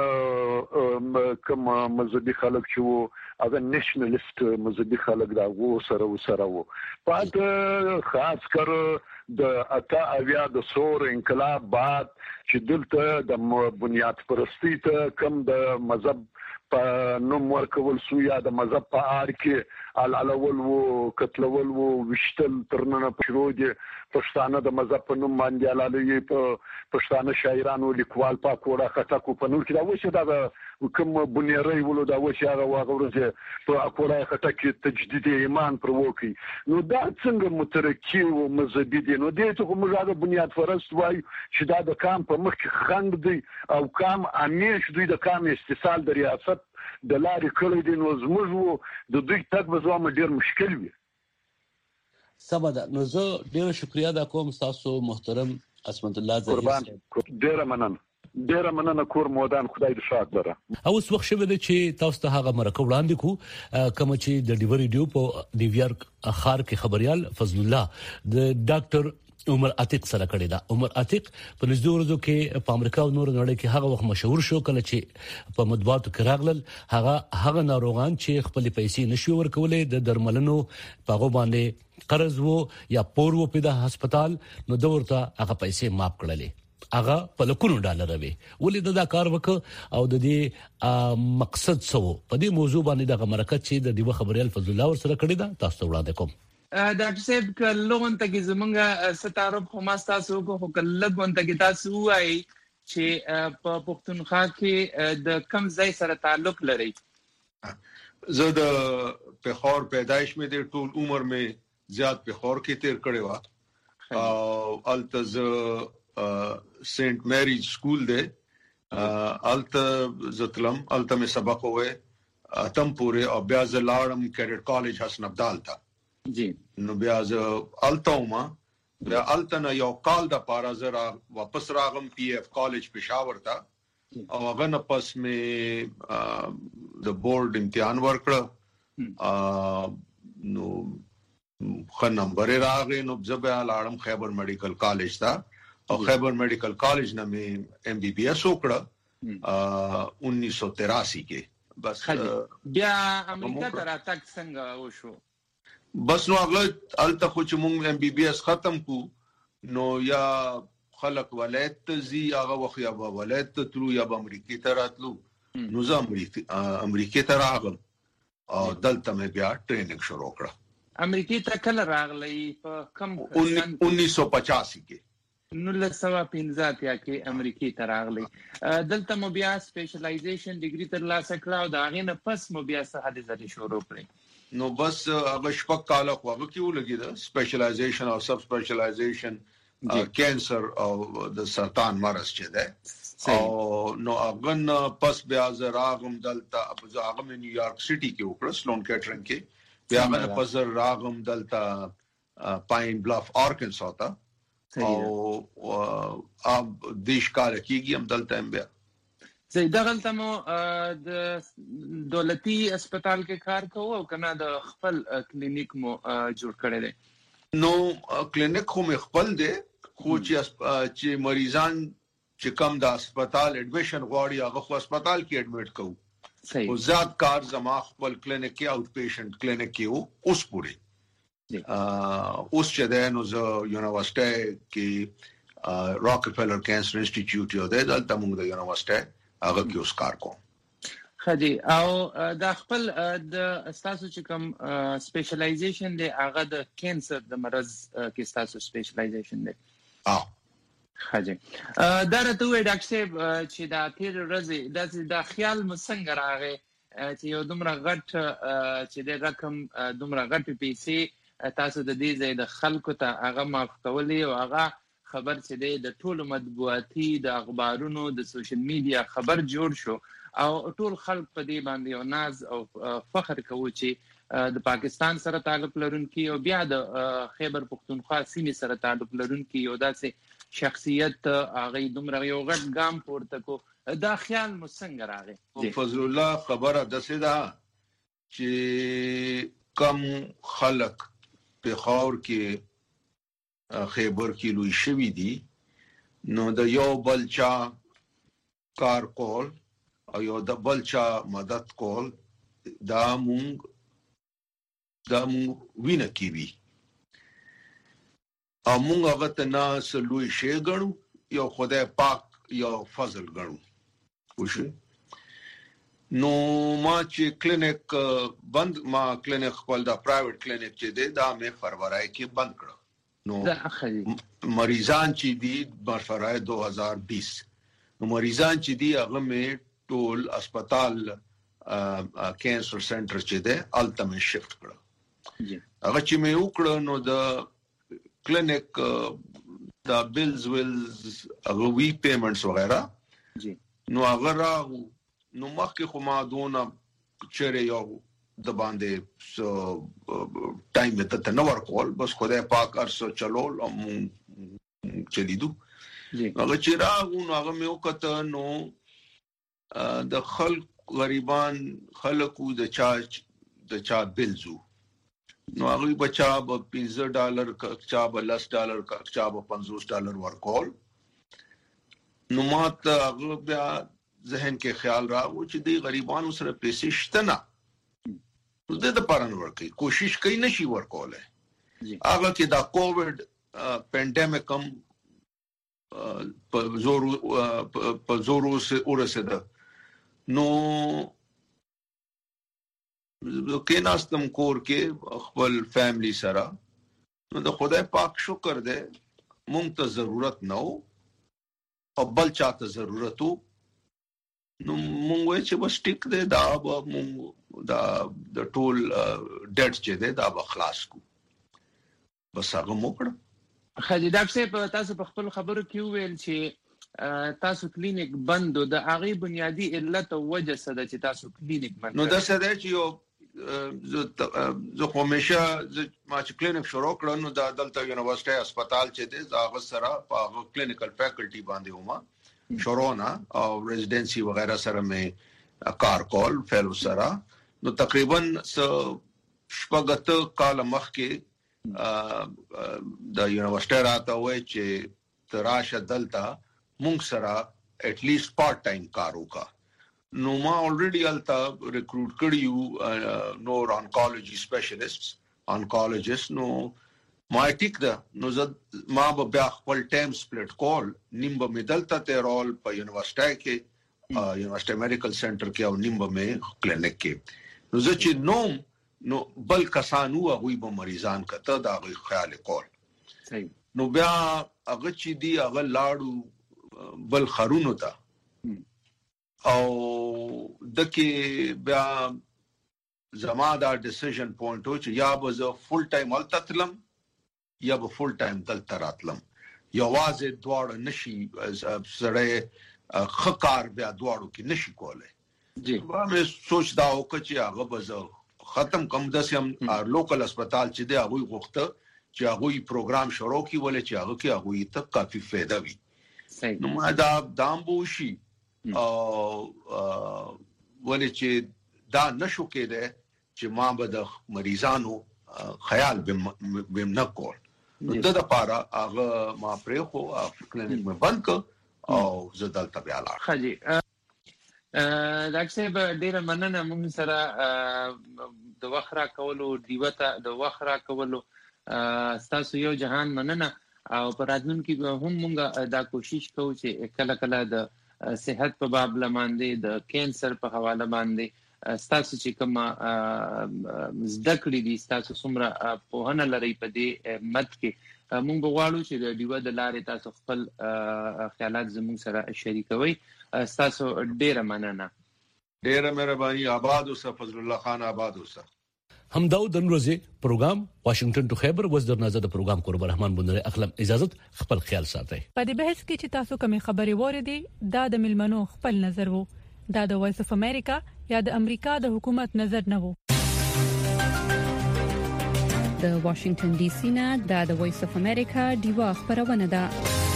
کوم مذهبي خلک چې وو هغه نېشنلیست مذهبي خلک دا وو سره وسره وو پات خاص کر د اتا اویا د سور انقلاب بعد چې دلته د بنیاد پرستی ته کم د مذهب په نوم ورکول سو یا د مذهب په اړه کې علالول وو قتلول وو وشتل ترنه پښرودي پښتانه د مذهب په نوم باندې علالي په پښتانه شاعرانو لیکوال پاک وړه خطا کو په نور کې دا وشه دا کوم بنیری ولو دا وشه هغه واغورځه په اکوړه خطا کې تجدید ایمان پر وکی نو دا څنګه مترقي او مذهبي دي نو دې ته کوم ځای بنیاد فرست وای چې دا د کام په مخ کې خنګ دی او کام امیش دوی د کام استثال د ریاست د لارې کړی دي نو زموږ د دوی تک به زما ډیر مشکل وي سبا نو زه ډیر شکریا دا کوم تاسو محترم اسمت الله زهیر قربان ډیر مننه ډیر مننه کور مودان خدای دې شاد لره او اوس وخت شوه چې تاسو ته هغه مرکه وړاندې کو کوم چې د ډیوري ډیو په نیویارک خار کې خبريال فضل الله د ډاکټر عمر عتیق سره کړی دا عمر عتیق په نږدې ورځو کې په امریکا او نور نړۍ کې هغه وخت مشهور شو کله چې په مطبوعاتو کې راغلل هغه هغه ناروغان چې خپل پیسې نشي ورکولې د درملنو په باندې قرض وو یا پور وو په د هسپتال نو دورته هغه پیسې معاف کړلې هغه په لکونو ډالر وي ولې دا کار وک او د دې مقصد څه وو په دې موضوع باندې د مرکه چې د دیو خبريال فضل الله ور سره کړی دا تاسو وړاندې کوم ډاکټر صاحب کلهون ته کې زمونږه ستارو په ماستاسو کو کلهون ته کې تاسو وایي چې په پښتونخوا کې د کم ځای سره تعلق لري زه د پخور پیدایش مې د ټول عمر مې زیات پخور کې تیر کړی و او التز سینټ میری سکول دی الته زتلم الته مې سبق وې اتم پورې او بیا ز لاړم کیډټ کالج حسن عبدال ته جی نو بیا ز التوما بیا التنا یو کال د پارا زرا واپس راغم پی اف کالج پېښور ته او هغه نه پس مې د بورډ امتحان ورکړ نو خو نمبر راغی نو زبیا لاړم خیبر میډیکل کالج ته او خیبر میډیکل کالج نه مې ایم بی بی ایس وکړه انیس سو تراسی کې بس بیا امریکا ته راتګ څنګه وشو بس نو هغه الته خو چې مونږ ایم بی بی ایس ختم کو نو یا خلق ولایت زی هغه وخت یا ولایت تلو یا امریکا ته راتلو نو زه امریکا امریکا ته راغلم او دلته مې بیا ټریننګ شروع کړه امریکا ته کله راغلی په کم انیس سو پچاسی کې نو لسوا پنځه اتیا کې امریکا ته راغلی دلته مو بیا سپیشلایزیشن ډیګري ترلاسه کړه او دا غینه پس مو بیا څه حدیث شروع کړی نو بس هغه شپږ کاله خو هغه کې ولګید سپیشلایزیشن او سب سپیشلایزیشن کینسر او د سرطان مرض چې ده او نو اغن پس بیا زراغم دلتا اغم نیویارک سټي کې وکړ سلون کیټرینګ کې بیا غن پس راغم دلتا پاین بلف آرکنسا تا او اب دیش کار کیږي هم دلته هم بیا زه دغلته مو د دولتي هسپتال کې کار کوم او کنه د خپل کلینیک مو جوړ کړی دی نو کلینیک خو مې خپل دی خو چې چې مریضان چې کم د هسپتال اډمیشن غواړي هغه خو هسپتال کې اډمیټ کوو صحیح او زیات کار زما خپل کلینیک کې آوټ پیشنټ کلینیک کې وو اوس پوری اوس چې ده نو زه یونیورسيټي کې راکفیلر کینسر انسټیټیوټ یو ده دلته موږ د یونیورسيټي هغه کې اوس کار کوم خدي او د خپل د تاسو چې کوم سپیشلایزیشن دی هغه د کینسر د مرز کې تاسو سپیشلایزیشن دی اه خدي دا راته وای ډاکټر صاحب چې دا تیر ورځ د خیال مسنګ راغی چې یو دومره غټ چې د رقم دومره غټ پیسې تاسو د دې ځای د خلکو ته هغه معاف کولې او هغه خبر چې دی د ټولو مطبوعاتي د اخبارونو د سوشل میډیا خبر جوړ شو او ټول خلک په دې باندې یو ناز او فخر کوي چې د پاکستان سره تعلق لرونکي او بیا د خیبر پختونخوا سیمې سره تعلق لرونکي یو داسې شخصیت هغه دومره یو غټ ګام پورته کو دا خیال مو څنګه راغی فضل الله خبره دسه ده چې کم خلک په خاور کې خیبر کې لوی شوی دي نو د یو بلچا کار کول او یو د بلچا مدد کول دا مونږ دا مونږ وینه کی وی او مونږ هغه ته نه سلوي شي غړو یو خدای پاک یو فضل غړو وشه نو ما چې کلینیک بند ما کلینیک خپل دا پرایویټ کلینیک چې دی دا مې فروری کې بند کړ نو مریضان چې دي برفرای دو هزار بیس نو مریضان چې دي هغه مې ټول هسپتال کینسر سنټر چې دی الته مې شفت کړ هغه چې مې وکړ نو د کلینیک دا بیلز ویلز هغه وی پیمنټس وغیرہ نو هغه راغو نو مخکې خو ما دونه چیرې یو د باندې سو ټایم ته نه ورکول بس خدای پاک ارسو چلول او چلیدو هغه چې راغو نو هغه مې وکړه نو د خلک غریبان خلکو د چا د چا بلزو نو هغه بچا به پنځه ډالر چا به لس ډالر چا به پنځوس ډالر ورکول نو ما ته هغه بیا ذهن کې خیال راغو چې د غریبانو سره پیسې شته نه زه د پران ورکې کوشش کوي نشي ورکوله هغه کې دا کووډ پینډیمک هم په زور په زور ورسېده نو کې ناستم کور کې خپل فیملی سره نو د خدای پاک شکر دې مونږ ته ضرورت نه او بل چاته ضرورت وو نو مونږ وای چې بس ټیک دې دا به مونږ دا د ټول ډیټ چې دې دا به خلاص کو بس هغه موکړه خدي ډاکټر صاحب تاسو په خپل خبرو کې ویل چې تاسو کلینیک بند د هغه بنیادی علت او وجه څه ده چې تاسو کلینیک بند نو دا څه ده چې یو زه خو همیشه ما چې کلینیک شروع کړم نو دا دلته یونیورسيټي هسپتال چې دی دا هغه سره په کلینیکل فیکلټي باندې ومه شرونا او ریزیدنسي وغیرہ سره مې کار کول فیلو سره نو تقریبا شپږ کال مخکې د یونیورسيټي راته وای چې تراشه دلته مونږ سره اټ لیست پارت ټایم کار وکړه نو ما already الته ریکروټ کړیو نور انکولوژي سپیشلیسټس انکولوجیست نو ما ټیک ده نو زه ما به بیا خپل ټایم سپلیټ کول نیم به مې دلته تیرول په یونیورسيټي کې یونیورسيټي میډیکل سنټر کې او نیم به مې کلینیک کې نو زه چې نو نو بل کسانو هغه به مریضان کته دا غي خیال کول صحیح نو بیا هغه چې دی هغه لاړو بل خرونو ته او دکې بیا زما دا ډیسیژن پوینټ و چې یا به زه فول ټایم التتلم یا به فول ټایم دلته راتلم یوازې دواړه نشي سړی خکار بیا دواړو کې نشي کولای. جی مې سوچ دا وکړ چې هغه به ختم کوم د سیم لوکل هسپتال چې دی هغه غوښته چې هغه پروګرام شروع کی ولې چې هغه کې هغه ته کافي فائدہ وي. نو ما دا دام بوشي او ولې چې دا نشو کېده چې ما به د مریضانو خیال بم نه کول. د د پاره هغه ما پرې خو کلینیک مې بند کړ او زه دلته بیا لاړم. خاجي ډاکټر صاحب ډیر مننه موږ سره د وخرا کولو دیوته د وخرا کولو تاسو یو جهان مننه او پرادنون کې هم موږ دا کوشش کوو چې کله کله د صحت په باب لمانځي د کینسر په حواله باندې تاسو چې کوم زده کړې دي تاسو څومره په هنه لري په دې مت کې موږ غواړو چې د دیو د لارې تاسو خپل خیالات زموږ سره شریکوي. تاسو ډیره مننه. ډیره مهرباني. آباد اوسه فضل الله خان. آباد اوسه. همدا د نن ورځې پروګرام واشنگټن ټو خیبر وز در نظر د پروګرام قرب رحمان بندر اخلم اجازه خپل خیال ساتي. په دې بحث کې چې تاسو کومه خبري وریدي دا د ملمنو خپل نظر وو. دا د وایس اف امریکا یا د امریکا د حکومت نظر نه وو. د واشنگټن ډي سي نه د وایس اف امریکا دیوا خبرونه ده.